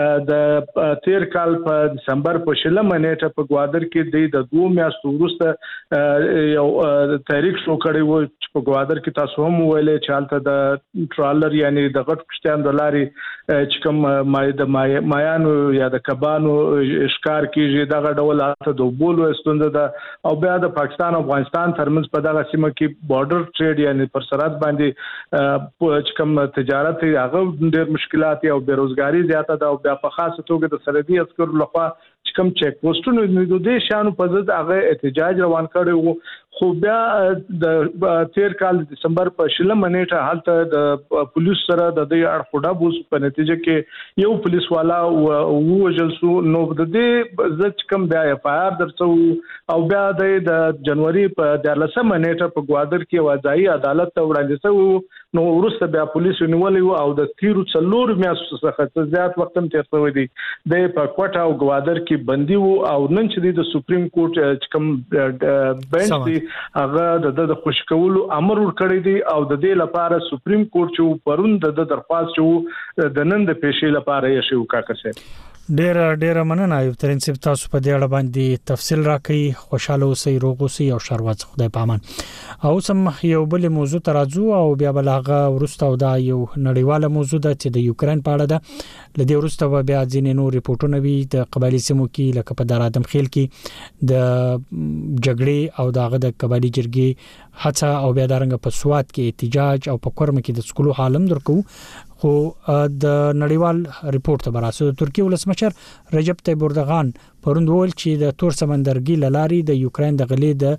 د تیر کال په دسمبر په شلمه نیټه په ګوادر کې د دوه میاشتو وروسته یو تحریک شو کړی و چې په ګوادر کې تاسو هم ویلې چې حالت د ټرالر یعنی د غټ کشتیان د لاري چې کوم مای د مایانو یا د کبانو ښکار کیږي دغه ډول حالت د بولو ستونزه ده او بیا د پاکستان او افغانستان ترمنځ په دغه سیمه کې بارډر ټریډ یعنی پر سرحد باندې چې کوم تجارت هغه ډېر مشکلات او بیروزګاری زیاته ده او بیا په خاصه توګه د سرحدي عسکرو لخوا چې کوم چیک پوسټونو د دوی شانو په ضد هغه احتجاج روان کړی وو. خو بیا د تیر کال دسمبر په شلمه نیټه حالت د پولیس سره د دې اړخوډه بوس په نتیجه کې یو پولیس والا ووجل سو نو د دې ځکه کوم بیا اف آی آر درڅو او بیا د جنوري په دلسمه نیټه په ګوادر کې وځای عدالت ته وړاندې شو نو ورسته بیا پولیس نیولې او د تیرو څلور میاشتو څخه زیات وخت هم تیر شوی دی د په کوټه او ګوادر کې بندي وو او نن چې د سپریم کورټ کوم بنچ دی هغه د خوش کولو امر ورکړی دی او د دې لپاره سپریم کورټ چې پرون د درخواست چې د نن د پیښې لپاره یې شو کاکسه. ډیر ډیر مننه ایوب ترين صاحب تاسو په دې اړه باندې تفصیل راکړئ. خوشاله اوسئ روغ اوسئ او شروات خدای پامان. او سم یو بل موضوع ترازو او بیا بلغه ورسته او دا یو نړیواله موضوع ده چې د یوکرين په اړه ده. لدی ورسته بیا ځینې نور ریپورتونه وی د قبایلی سیمو کې لکه په دارادم خیل کې د جګړې او دغه د قبایلی جرګې هڅه او بیا دارنګ په سواد کې احتجاج او په کورم کې د سکولو حالم درکو. خو د نړیوال ریپورت براسه د ترکیه ولسمشر رجب طیب اردوغان پروند ول چې د تور سمندرګي لاري د یوکرين د غلې د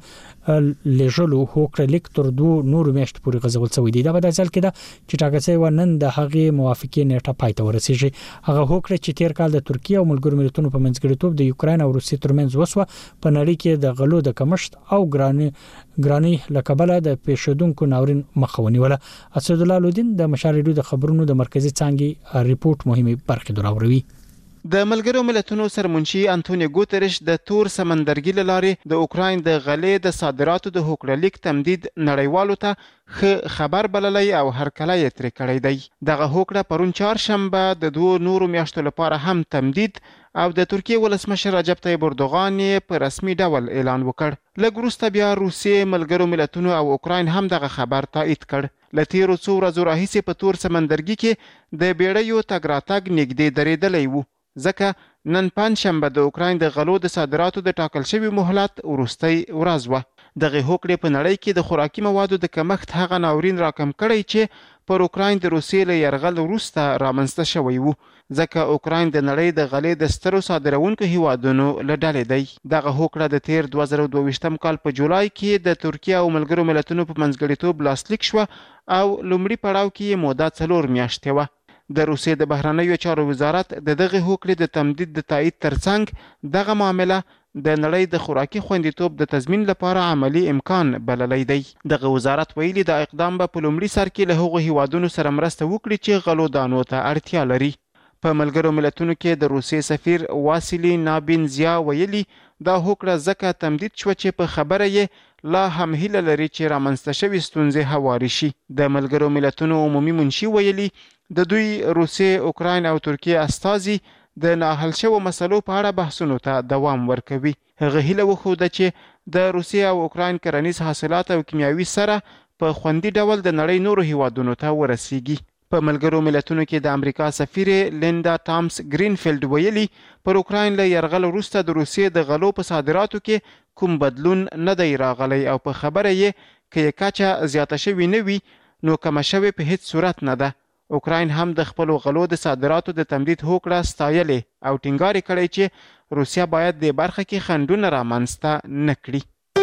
لېژلو هوکړه لیک تر دوه نور میاشت پورې غځول شوی دی. دا په داسل کې دا چې ټاکل شوی نن د هغه موافقې نیټه پای ته ورسیږي. هغه هوکړه چې تیر کال د ترکیه او ملګرو ملتونو په منځګړیتوب د یوکرين او روسیې ترمنځ وسوه په نړۍ کې د غلو د کمښت او ګراني ګراني لکبله د پیښودونکو ناورین مخاوني ولا. اسد الله لودین د مشارډو د خبرونو د مرکزی څنګه ریپورت مهمه برخه دراوروي. د ملګرو ملتونو سرمنشي انټونیو ګوتریش د تور سمندرګي لارې د اوکراین د غلې د صادراتو د هوکړه لیک تمدید نړیوالو ته خ خبر بللی او هرکله یې تر کړی دی. دغه هوکړه پرون چهارشنبه د دوه نورو میاشتو لپاره هم تمدید او د ترکیه ولسمشر رجب طیب اردوغان په رسمي ډول اعلان وکړ. لږ وروسته بیا روسیې، ملګرو ملتونو او اوکراین هم دغه خبر تایید کړ. له تیرو څو ورځو راهیسې په تور سمندرګي کې د بیړیو تګ راتګ نږدې درېدلی وو، ځکه نن پنځشنبه د اوکراین د غلو د صادراتو د ټاکل شوی مهلت وروستۍ ورځ وه. دغه هوکړې په نړۍ کې د خوراکي موادو د کمښت هغه ناورین راکم کړی چې پر اوکراین د روسیې له یرغل وروسته رامنځته شوی وو، ځکه اوکراین د نړۍ د غلې د سترو صادرونکو هیوادونو له ډلې دی. دغه هوکړه د تیر دوه زره دوه ویشتم کال په جولای کې د ترکیه او ملګرو ملتونو په منځګړیتوب لاسلیک شوه او لومړي پړاو کې یې موده څلور میاشتې وه. د روسیې د بهرنیو چارو وزارت د دغه هوکړې د تمدید د تایید ترڅنګ دغه معامله د نړۍ د خوراکي خوندیتوب د تضمین لپاره عملی امکان بللی دی. دغه وزارت ویلي د اقدام به په لومړي سر کې له هغو هیوادونو سره مرسته وکړي چې غلو دانو ته اړتیا لري. په ملګرو ملتونو کې د روسیې سفیر واسیلی نابینزیا ویلي دا هوکړه ځکه تمدید شوه چې په خبره یې لا هم هیله لري چې رامنځته شوې ستونزې هواري شي. د ملګرو ملتونو عمومي منشي ویلي د دوی روسیې، اوکراین او ترکیه استازي د ناحل شوو مسلو په اړه بحثونو ته دوام ورکوي. هغه هیله وښوده چې د روسیې او اوکراین کرنیز حاصلات او کیمیاوي سره په خوندي ډول د نړۍ نورو هیوادونو ته ورسیږي. په ملګرو ملتونو کې د امریکا سفیر لیندا تامس گرینفیلد ویلي پر اوکراین له یرغل وروسته د روسیې د غلو په صادراتو کې کوم بدلون نه دی راغلی او په خبره یې که یې کچه زیاته شوې نه وي نو کمه شوې په هیڅ صورت نه ده. اوکراین هم د خپلو غلو د صادراتو د تمدید هوکړه ستایلې او ټینګار کړی چې روسیا باید د برخه کې خنډونه رامنځته نه کړي.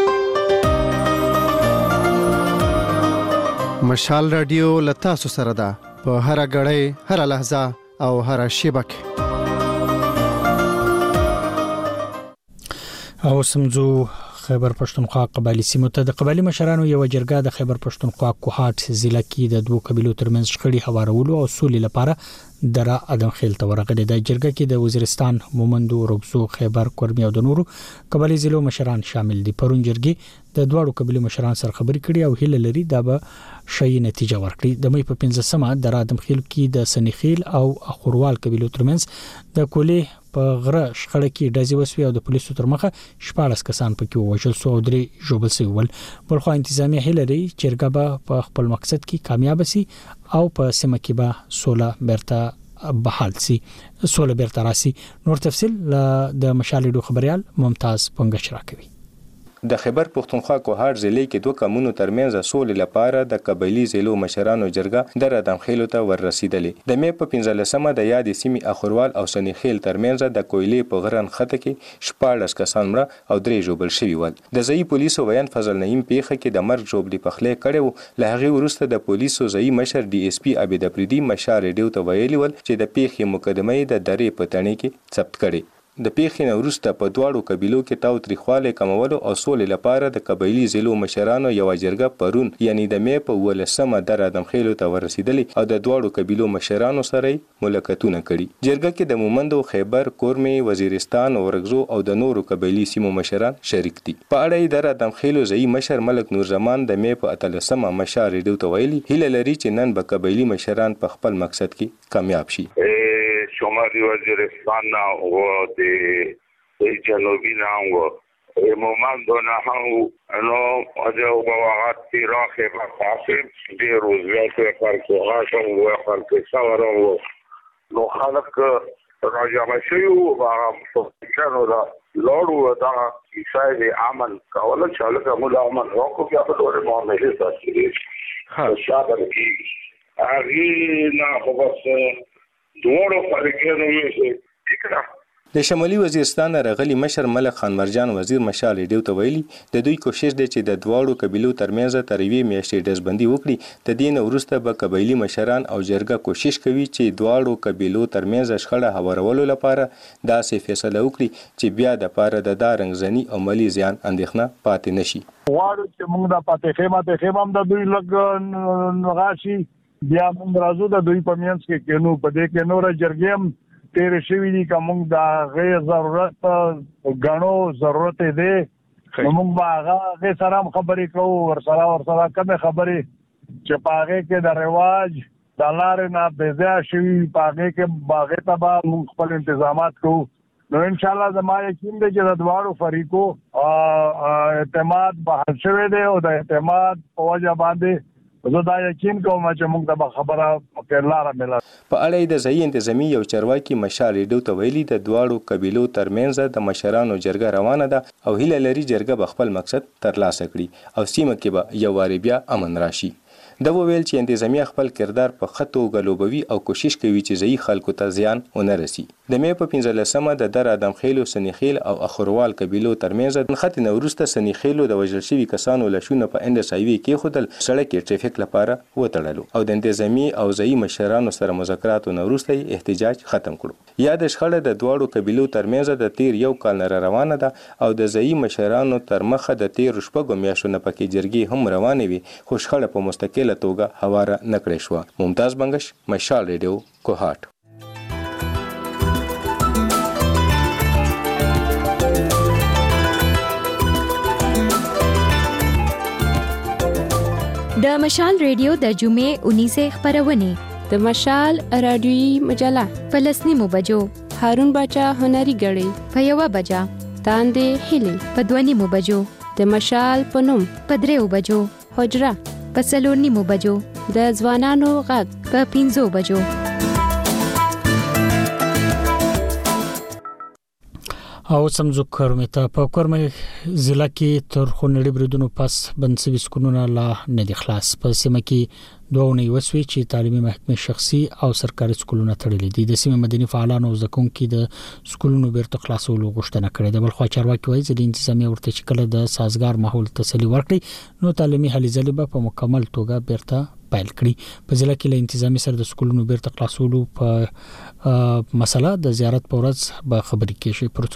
مشال رادیو له تاسو سره ده په هر غړی، هر لحظه او هر شیبه کې. او سمزو خیبر پښتونخوا قبایلی سیمو ته د قبایلی مشرانو یو جرګه د خیبر پښتونخوا کوهات ضلع کې د دوه قبیلو ترمنځ شخړې هوارولو او سولې لپاره درا ادم خیل ته ورغلې. د جرګه کې د وزیرستان، مومندو، روغزو، خیبر، کورمي او د نورو قبایلی ضلعو مشران شامل دي. پرون جرګې د دوه قبیلو مشران سره خبرې کړي او هیله لري دا به شي نتیجه ورکړي. د مې په پنځمه درا ادم خیل کې د سنخیل او اخوروال قبیلو ترمنځ د کولې په غره شخړه کې ډزې وسوي او د پولیسو تر مخه شپږ کسان پکې ووژل شو او درې ژوبل شوي ول. بلخو انتظامیه هیله لري چې جرګه به په خپل مقصد کې کامیاب شي او په سیمه کې به سوله بیرته بحال شي، سوله بیرته راسي. نور تفصیل د مشالډو خبريال ممتاز پنګش راکوي. د خیبر پښتونخوا کوهات ضلع کې دوه کمونو ترمنځ سولې لپاره د قبایلی ضلعو مشرانو جرګه در ادم خیلو ته ورسېدلې. د مې په پنځلسمه د یادې سیمې اخوروال او سنخیل ترمنځ د کویلې په غرن خطه کې شپږ کسان مړه او درې ژوبل شوي ول. د ځایي پولیسو ویان فضل نعیم پیښه کې د مرګ ژوبلې پخلی کړی و. له هغې وروسته د پولیسو ځایي مشر ډي اس پي عبید افریدي مشال ریډیو ته ویلي ول چې د پیښې مقدمه یې د درې په تڼۍ کې ثبت کړې. د پیښې نه وروسته په دواړو قبیلو کې تاوتریخوالی کمولو او سولې لپاره د قبایلي ضلعو مشرانو یوه جرګه پرون یعنی د مې په اوولسمه در ادم خیلو ته ورسېدلې او د دواړو قبیلو مشرانو سره یې ملاقاتونه کړي. جرګه کې د مومندو، خیبر، کورمي، وزیرستان، اورګزو او د نورو قبایلي سیمو مشران شریک دي. په اړه یې در ادم خیلو ځایي مشر ملک نور زمان د مې په اتلسمه مشال ریډیو ته ویلي هیله لري چې نن به قبایلي مشران په خپل مقصد کې کامیاب شي. شمالی وزیرستان نه و د جنوبی نه و مومندو نه هم نو د وقت راخ مقاصد د روزګار په فرقه هم و فرقه سوارم و نو خلک راجع شوی او هغه څنګه دا لوړو دا کیسه عمل کول چې له موږ عمل وکړو بیا په ډول معاملې تاسو ها شاته کې هغه نه خو بس دوړو فرقه نو یې ټیک ده د شمالي وزیرستان راغلي مشر ملک خان مرجان وزیر مشال ډیو ته ویلي د دوی کوشش دی چې د دواړو قبیلو ترمنځ تر یوې میاشتې ډزبندي وکړي. د دې نه وروسته به قبایلي مشران او جرګه کوشش کوي چې دواړو قبیلو ترمنځ شخړه هوارولو لپاره داسې فیصله وکړي چې بیا د پاره د دارنګ زنی او مالی زیان اندېښنه پاتې نشي. واړو چې موږ د پاتې خیمه ته خیمه د دوی لګ نغاشي بیا موږ راځو د دوی په منځ کې کینو په دې کې نور جرګیم تیر شوی دي کوم د غیر ضرورت غنو ضرورت دی موږ باغه غیر سره خبرې کوو ور سره ور سره کوم خبرې چې پاغه کې د رواج د لارې نه بيځه شوی پاغه کې باغه تبا موږ خپل انتظامات کوو. نو ان شاء الله زما یقین دی چې د دواړو فریقو اعتماد به شوی دی او د اعتماد په وجه باندې زه دا یقین کوم چې موږ د خبره په لار مله. په اړه د ځای انتظامی یو چارواکي مشال ډیو ته ویلي د دواړو قبیلو ترمنځ د مشرانو جرګه روانه ده او هیله لري جرګه به خپل مقصد ترلاسه کړي او سیمه کې به یو واری بیا امن راشي. دا وویل چې انتظامی خپل کردار په خطو غلوبوي او کوشش کوي چې ځای خلکو ته زیان ونه رسي. د مې په پنځلسمه د در ادم خیلو سنیخیل او اخروال قبیلو ترمنځ د خط نورسته سنیخیلو د وژل شوی کسانو لشونه په اند سایوي کې خودل سړک ټریفیک لپاره وټړلو او د انتظامی او ځای مشرانو سره مذاکرات نورسته احتجاج ختم کړو. یا د شخړه د دواړو قبیلو ترمنځ د تیر یو کال نه روانه ده او د ځای مشرانو تر مخه د تیر شپږو میاشتو نه پکې جرګې هم روانې وي خو شخړه په مستقله توګه هواره نکړې شو. ممتاز بنگش، مشال ریډیو، کوهاټ. د مشال ریډیو د جمعې اونیزه خبرونه د مشال رادیوي مجله فلسطیني بجو هارون باچا هنري غړي په یو بجا تاندې هلي په دوانی مو بجو د مشال پنوم په دریو بجو حجره په سلورنی مو بجو د ځوانانو غږ په پینځو بجو. او سمزو کرمه په کرمه ضلع کې تر خونړي بریدونو پس بنسوي سکونونه لا نه دي خلاص. په سیمه کې دوه نه وسوي چې تعلیمي محکمه شخصي او سرکاري سکولونه تړلې دي. د سیمه مدني فعالانو زکونکو د سکولونو بیرته خلاصولو غوښتنه کړې ده. بل خو چارواکي وایي چې د انتظامی ورته چې کله د سازگار ماحول تسلی ورکړي نو تعلیمي هلې ځلې به په مکمل توګه بیرته پیل کړي. په ضلع کې له انتظامی سره د سکولونو بیرته خلاصولو په مسله د زیارت په ورځ به خبرې کیږي. پر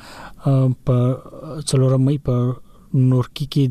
څلورم په څلورم مې په نورکی کې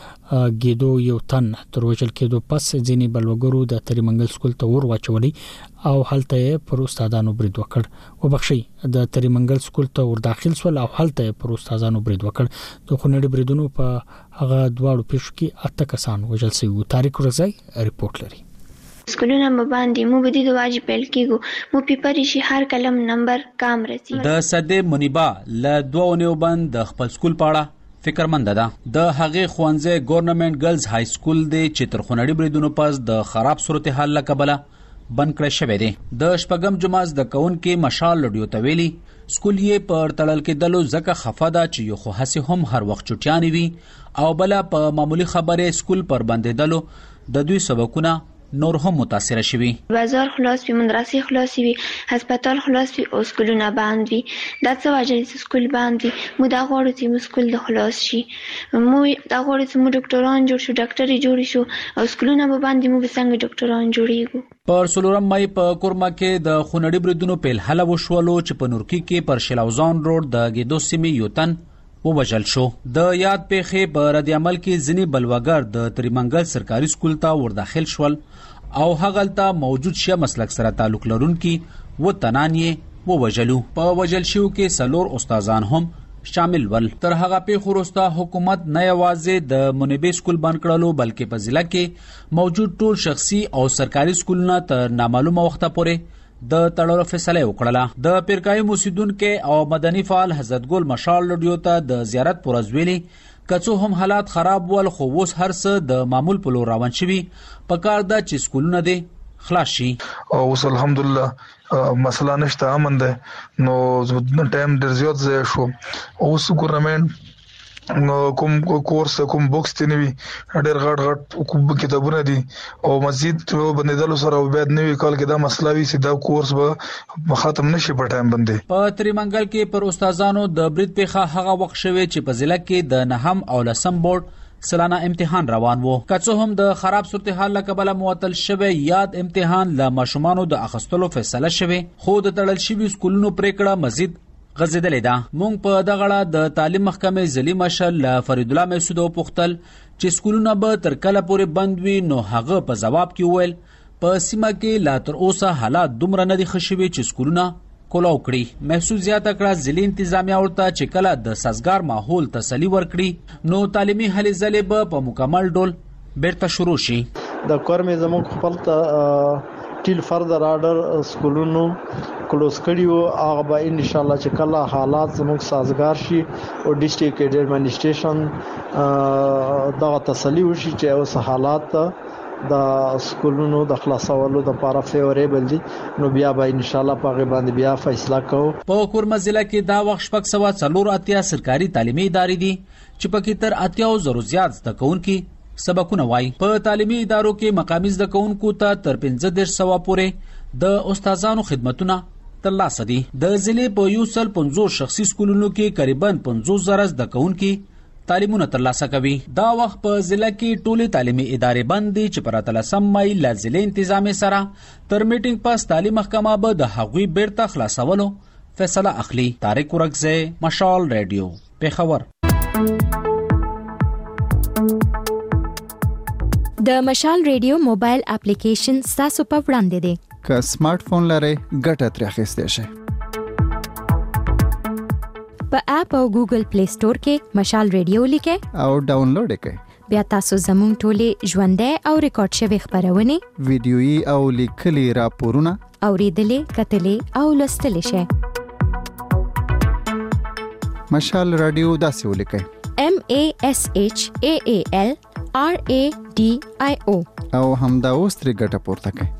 د ګیدو یو تن تر وچل کېدو پس ځینی بلوګرو د تریمنګل سکول ته ور واچولې او هلته پر استادانو برید وکړ. وبخشي د تریمنګل سکول ته ور داخل سول او هلته پر استادانو برید وکړ. د خونړي بریدونو په هغه دواړو پیښو کې اته کسان وژل شوي. تاریخ ورځي ریپورت لري. سکولونه باندې مو بدی د واجب پیل کیږي مو پیپر شي هر کلم نمبر کام رسی. د صدې منیبا ل دوه نیو بند د خپل سکول پاړه فکرمند ده. د هغه خوانځه ګورنمنت ګرلز های سکول دی چې تر خونړي بریدونو پس د خراب صورتحال لکبله بند کړی شوی دی. د شپږم جماعت د کون کې مشال لډیو تویلی سکول یې پر تړل کې دلو زکه خفاده چې یو خو هسي هم هر وخت چټیانی وي او بل په معمولی خبره سکول پر باندې دلو د دوی سبقونه نور هم متاثر شوي. بازار خلاص وي، مدرسې خلاص وي، هسپتال خلاص وي او سکولونه بند وي. دا څه وجه چې سکول بند وي مو دا غواړو چې مو سکول د خلاص شي. مو دا غواړو چې مو ډاکټران جوړ شو، ډاکټري جوړ شو او سکولونه به باندې مو به څنګه ډاکټران جوړیږو. پر سلورم مې په کورما کې د خونړي بریدونو په حل وشولو چې په نورکی کې پر شلاوزان روډ د ګیدو سیمې یو تن ووجل شو. د یاد پیښې په رد عمل کې ځینی بلوګر د تریمنګل سرکاري سکول ته ور داخل شول او هغلته موجود شه مسلک سره تعلق لرونکي و تنانیه ووجلو. په وجل شو کې سلور استادان هم شامل ول. تر هغه په خورستا حکومت نه یوازې د منیبي سکول بند کړلو بلکې په ضلع کې موجود ټول شخصي او سرکاري سکولونه تر نامعلومه وخته پورې د تړلو فیصله وکړه. د پیرکای موسیدونکو او مدني فعال حضرت ګل مشال لډیو ته د زیارت پرځویلی کڅو هم حالات خراب ول خو اوس هر څه د معمول په لور روان شوي. پکار ده چې سکولونه دي خلاص شي او اوس الحمدلله مسله نشته امن ده. نو ټایم ډیر زیات ځای شو. اوس ګورنمنت کوم کورس کوم بوکس تی نوي ډېر غټ غټ کوم کتابونه دي او مزید بندیدل سره بیا نوي کال کې دا مسله وي چې دا کورس به ختم نشي په ټایم باندې. په تریمنګل کې پر استادانو د برید پیخه هغه وخت شوی چې په ضلع کې د نهم او لسم بورډ سلانه امتحان روان وو. که هم د خراب صورتحال لکبله معطل شوی یاد امتحان له ماشومانو د اخستلو فیصله شوی، خو د تړل شوي سکولونو پریکړه مزید غزیدلې ده. مونږ په دغه اړه د تعلیم محکمې ځلي مشر له فرید الله مسعود وپوښتل چې سکولونه به تر کله پورې بند وي، نو هغه په جواب کې وویل په سیمه کې لا تر اوسه حالات دومره نه دي ښه شوي چې سکولونه کولاو کړي. محسوس زیاته کړه ځلي انتظامیه ورته چې کله د سازګار ماحول تسلی ورکړي نو تعلیمي هلې ځلې به په مکمل ډول بیرته شروع شي. د کورمې زموږ خپل ته ټیل فردر آرډر سکولونو کلوز کړي وو، هغه به ان شاء الله چې کله حالات زموږ سازګار شي او ډیسټریکټ ایډمنسټریشن دا تسلی وشي چې اوس حالات د سکولونو د خلاصولو د لپاره فیوریبل دي، نو بیا به ان شاء الله په باندې بیا فیصله کوو. په کورما ضلع کې دا وخت شپږ سوه څلور اتیا سرکاري تعلیمي ادارې دي چې پکې تر اتیا زرو زیات زده کوونکي سبقونه وایي. په تعلیمي ادارو کې مقامي زده کوونکو ته تر پنځه دېرش سوه پورې د استادانو خدمتونه ترلاسه دي. د ضلع په یو سل پنځوس شخصي سکولونو کې قریبا پنځوس زره زده کوونکي تعلیمونه ترلاسه کوي. دا وخت په ضلع کې ټولې تعلیمي ادارې بند دي چې پر اتلسم مای له ضلع انتظامیې سره تر میټینګ پس تعلیم محکمه به د هغوی بیرته خلاصولو فیصله اخلي. طارق ورکزی، مشال ریډیو، پیښور. د مشال ریډیو موبایل اپلیکیشن تاسو په وړاندې دی. که سمارټ فون لرئ ګټه ترې اخیستی شئ. په اپ او ګوګل پلی سٹور کې مشال ریډیو لیکئ او ډاونلوډ کړئ. بیا تاسو زموږ ټولې ژوندۍ او ریکارډ شوي خبرونه، ویډیويي او لیکلي راپورونه اوریدلې، کتلې او لوستلې شئ. مشال رادیو داسې ولیکئ: M A S H A A L R A D I O او همدا اوس ترې ګټه پورته کړئ.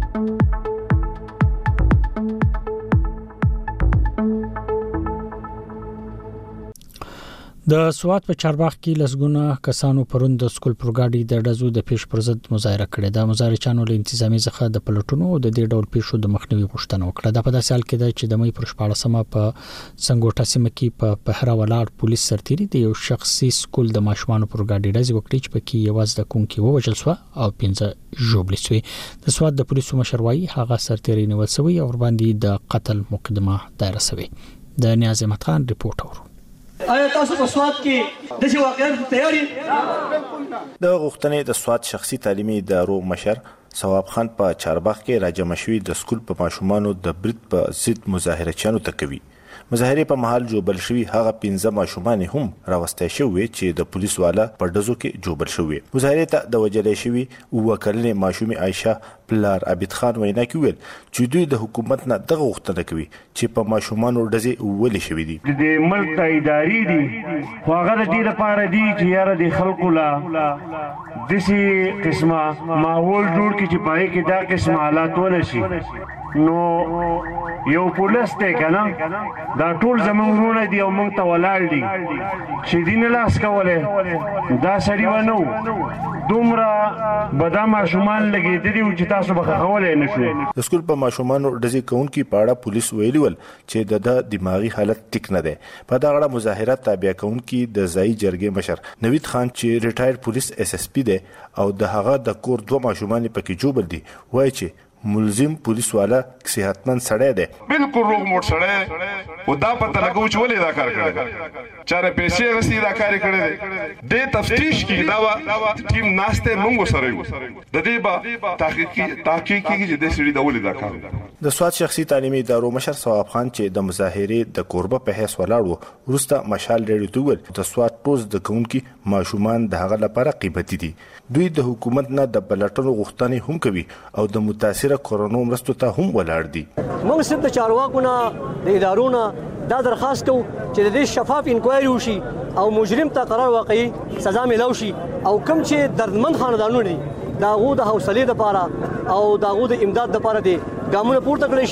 د سوات په چارباغ کې لسګونه کسانو پرون د سکول پروګاډي د ډزو د پیش پر ضد مظاهره کړې ده. مظاهرچیانو له انتظامی څخه د پلټونو او د دې ډول پیښو د مخنیوي غوښتنه وکړه. د په داسې حال کې ده چې د مې پر شپاړسمه په سنگوټه سیمه کې په پهرا ولاړ پولیس سرتيري د یو شخصي سکول د ماشومان پروګاډي ډزې وکړې چې پکې یوازې د کوونکی ووجل شو او پنځه ژوبل شوی. د سوات د پولیسو مشر وايي هغه سرتيري نیول شوی او ور باندې د قتل مقدمه دایره شوی. د نیاز احمد خان ریپورت اورو. آیا تاسو په سوات کې د شي واقعیت تیاری؟ د غوښتنې د سوات شخصي تعلیمي ادارو مشر ثواب خان په چارباغ کې راجم شوی د سکول په ماشومانو د برید په ضد مظاهره چانو تکوي. مظاهره په محل جوبل شوی هغه پنځه ماشومان هم راوستای شوی چې د پولیس والا په دزو کې جوبل شوی. مظاهره ته د وجلې شوی او وکړنې ماشومي عائشه پلار عبد خان وینا کوي چې دوی د حکومت نه دغه غوښتنه کوي چې په ماشومانو ډزې ولې شوی دي. د ملک اداري دي خو هغه د دې لپاره دي چې یاره د خلکو لا دسی قسمه ماحول جوړ کی چې پای کې دا قسم حالات ونشي. نو یو پولیس ته کنه دا ټول زمونږ ورونه دي او موږ ته ولاړ دي چې دین لاس کوله دا سړی ونه دومره بدا ماشومان لګیدلی او چې تاسو به خولې نشو. د سکول په ماشومانو ډزې کوونکي پاړه پولیس ویلي ول چې د دماغي حالت ټیک نه ده. په دا غړه مظاهرات تابع کوونکي د ځای جرګې مشر نوید خان چې ریټایر پولیس اس اس پی ده او د هغه د کور دوه ماشومان پکې جوړ دي وایي چې ملزم پولیس والا صحتمند سړی دی. بالکل روغ موټ سړی او دا پته لګو چې ولې دا کار کړی چاره پیسې غسي دا کار کړی دی. د تفتیش کې دا ټیم ناشته مونږ سره یو د دې با تحقیق تحقیق کې چې د سړي دا ولې دا کار. د سوات شخصي تعلیمي ادارو مشر ثواب خان چې د مظاهره د کوربه په حیث ولاړ ورسته مشال ډېر توول د سوات ټوز د کونکي ماشومان د هغه لپاره قیمتي دي. دوی د حکومت نه د بلټلو غوښتنې هم کوي او د متاثر کورونو مرستو ته هم ولاړ دي. موږ صرف د چارواکونو د ادارونو دا درخواست کوو چې د دې شفاف انکوایري وشي او مجرم ته قرار واقعي سزا ملو شي او کوم چې دردمن خاندانونه دي دا غو د حوصله لپاره او دا غو د امداد لپاره دي ګامونه پورته کړی شي.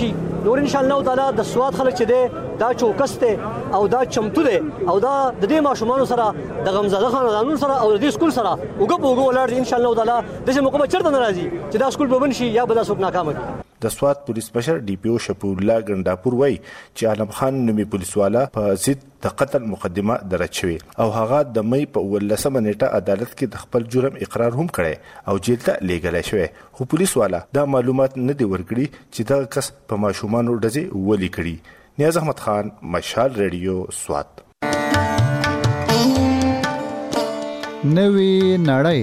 نور ان شاء الله تعالی د سواد خلک چې دی دا چوکس دی او دا چمتو دی او دا د دې ماشومان سره د غمزاده خاندانونو سره او د دې سکول سره وګ په وګ ولر ان شاء الله تعالی د څه موقع چرته ناراضي چې دا سکول به بنشي یا به دا څوک ناکام دي. د سواد پولیس مشر ډي پی او شفیع الله ګنداپور وایي چې عالم خان نومي پولیسوالا په ضد د قتل مقدمه درج شوې او هغه د مې په ولسمه نیټه عدالت کې د خپل جرم اقرار هم کړی او جیل ته لیږل شوی خو پولیسوالا دا معلومات نه دی ورکړي چې دا کس په ماشومان ډزې ولي کړي. نیاز احمد خان، مشال ریډیو، سواد. نوی نړۍ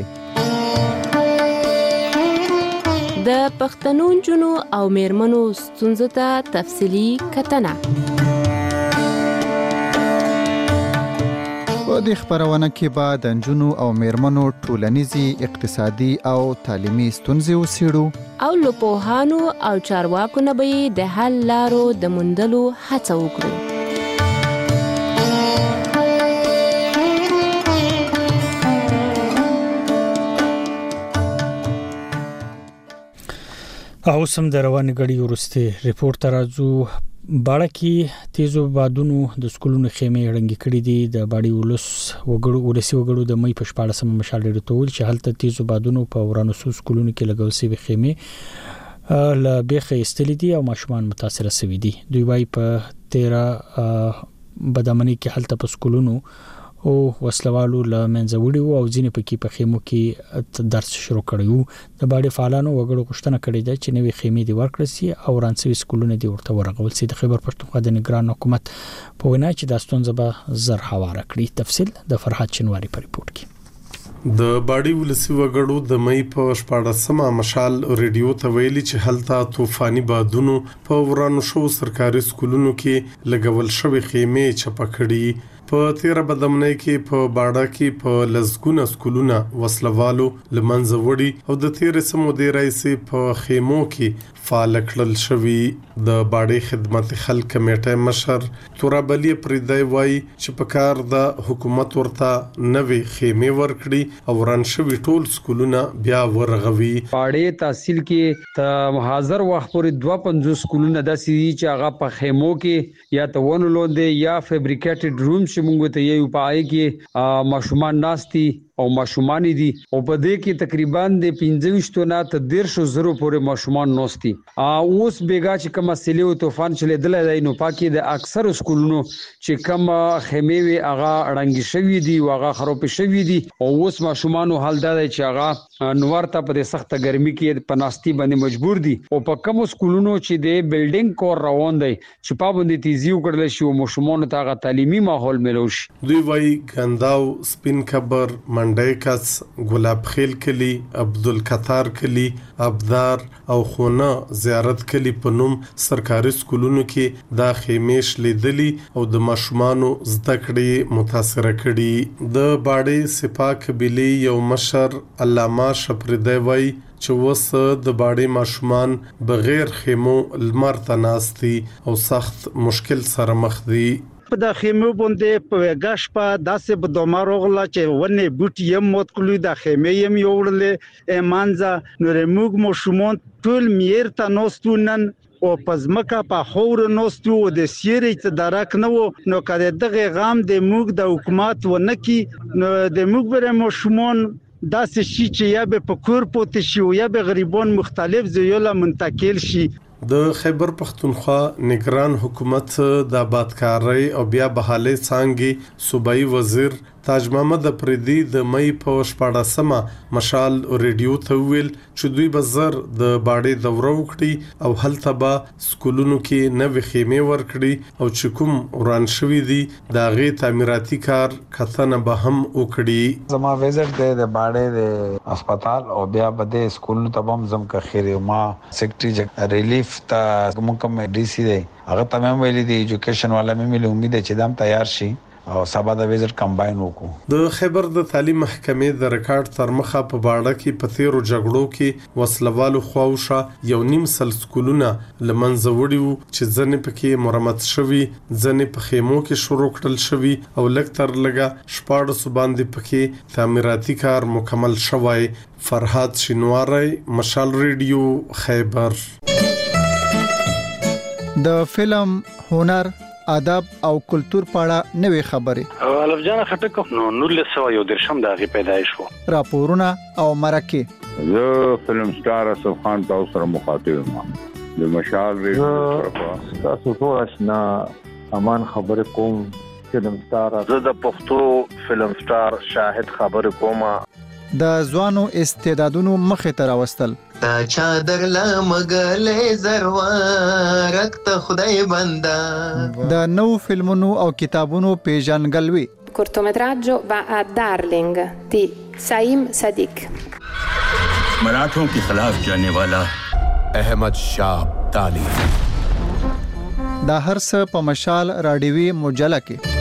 د پښتنو جنو او میرمنو ستونزو ته تفصیلی کتنه. په دې خبرونه کې به د جنو او میرمنو ټولنیزي، اقتصادي او تعلیمي ستونزې وڅېړو او له پوهانو او چارواکو نه به د حل لارو د موندلو هڅه وکړو. او سم د روان غړي ورسته ریپورت راځو. باړه کې تیزو بادونو د سکولونو خیمه رنګ کړي دي. د باړي ولس وګړو ولسی وګړو د مې په شپاړه سم مشال ډیټول چې هلته تیزو بادونو په ورانو سکولونو کې لګول سوي خیمه ل بیخه استلې دي او ماشومان متاثر شوي دي. دوی وايي په تیرا بدامنی کې هلته په سکولونو او وسلوالو له منځوړي او ځینې پکې په خیمو کې درس شروع کړیو. د باړي فعالانو وګړو غوښتنه کړې ده چې نوې خیمې دی ورکړل شي او رانسوي سکولونه دی ورته ورغول شي. د خیبر پښتونخوا د نگران حکومت په وینا چې د ستونزه به زر حواله کړي. تفصیل د فرحات چنواری په ریپورت کې. د باړي ولسی وګړو د مې په شپاړسمه مشال ریډیو ته ویلي چې هلته طوفاني بادونو په ورانو شو سرکاري سکولونو کې لګول شوی خیمه چپه کړي. په تیرا بدمنۍ کې په باړه کې په لزګونه سکولونه وسلوالو لمنځه وړي او د تیر سمو دی رئیس په خیمو کې فعال کړل شوی. د باړې خدمت خلک کمیټه مشر تورابلی پردای وای چې په کار د حکومت ورته نوې خیمه ورکړي او وران شوی ټول سکولونه بیا ورغوي. باړې تحصیل کې ته حاضر وخت پورې دوه پنځوس سکولونه د سي چې هغه په خیمو کې یا ته ونلوندې یا فیبریکیټډ روم چې موږ ته یو پای کې ماشومان ناشتي او ماشومان دي او په دې کې تقریبا د پنځه نه تر ډیر شو زرو پورې ماشومان نوستي. اوس بیګا چې کوم مسلې او طوفان چلے دل دی نو پاکي د اکثر سکولونو چې کوم خیمه وی هغه اړنګ شوی دي او هغه خراب شوی دي او اوس ماشومان حال دا دی چې هغه نور ته په سخت ګرمي کې پناستي باندې مجبور دي او په کوم سکولونو چې د بلډینګ کور روان دی چې پابندي تیزی وکړل شي او ماشومان ته هغه تعلیمي ماحول ملوش. دوی وای ګنداو، سپین خبر، منډیکس، ګلاب خیل کلی، عبدالکتار کلی، ابدار او خونه زیارت کلی په نوم سرکاري سکولونو کې دا خیمېش لیدلی او د ماشومانو زده کړې متاثر کړي. د باړې سپا قبيله یو مشر علامه شپردی وای چې وس د باړې ماشومان بغیر خیمو لمر تناستي او سخت مشکل سره مخ دي. په د خیمو باندې په غش په داسې په دومره غلا چې ونه بوټي یم موت کړی د خیمې یم یوړلې ایمانځه نور موږ مشمون ټول میر ته نوستونن او پزمکه په خور نوستو د سیری ته درک نه وو نو کده دغه غام د موږ د حکومت و نه کی نو د موږ بر مشمون داسې شي چې یا به په کور پوت شي او یا به غریبان مختلف زیوله منتقل شي. د خیبر پښتونخوا نگران حکومت د آبادکارۍ او بیا بحالي څنګه صوبایي وزیر تاج محمد پردي د مې په شپاړسمه مشال ریډیو ته ویل چې دوی بزر د باړې دوره وکړي او هلته به سکولونو کې نوې خیمه ورکړي او چې کوم وران شوی دي دا غي تعمیراتي کار کتنه به هم وکړي. زما وزټ د باړې د هسپتال او بیا بده سکولونو ته هم زم کا خیر ما سیکریټری ریلیف تا کوم کوم ډي سي دی هغه تمام ویلي دی ایجوکیشن والا مې ملي امید چې دام تیار شي او سبا د ویزټ کمباین وکړو. د خیبر د تعلیم محکمې د ریکارډ تر مخه په باړه کې په تیرو جګړو کې وسلوالو خواوشه یو نیم سل سکولونه لمنځه وړي وو چې ځنې پکې مرمت شوي، ځنې په خیمو کې شروع کړل شوي او لږ تر لږه شپاړس باندې پکې تعمیراتي کار مکمل شوی. فرحات شینواری، مشال ریډیو، خیبر. د فلم، هنر، ادب او کلچر په اړه نوې خبرې. الف جان خټک نو نولس سوه یو درشم د هغې پیدایش و. راپورونه او مرکې. زه فلم سټار اسف خان تاسو سره مخاطب یم د مشال ریډیو تاسو ټول آشنا امان خبرې کوم فلم سټار. زه د پښتو فلم سټار شاهد خبرې کوم. د ځوانو استعدادونو مخې ته راوستل. تا چادر لمګلې زروارک ته خدای بندا. د نو فلمونو او کتابونو پیژنګلوي. cortometraggio va a Darling di Saim Sadiq. मराठों के खिलाफ जाने वाला अहमद शाह अब्दाली. دا هر څه په مشال رادیوي مجله کې.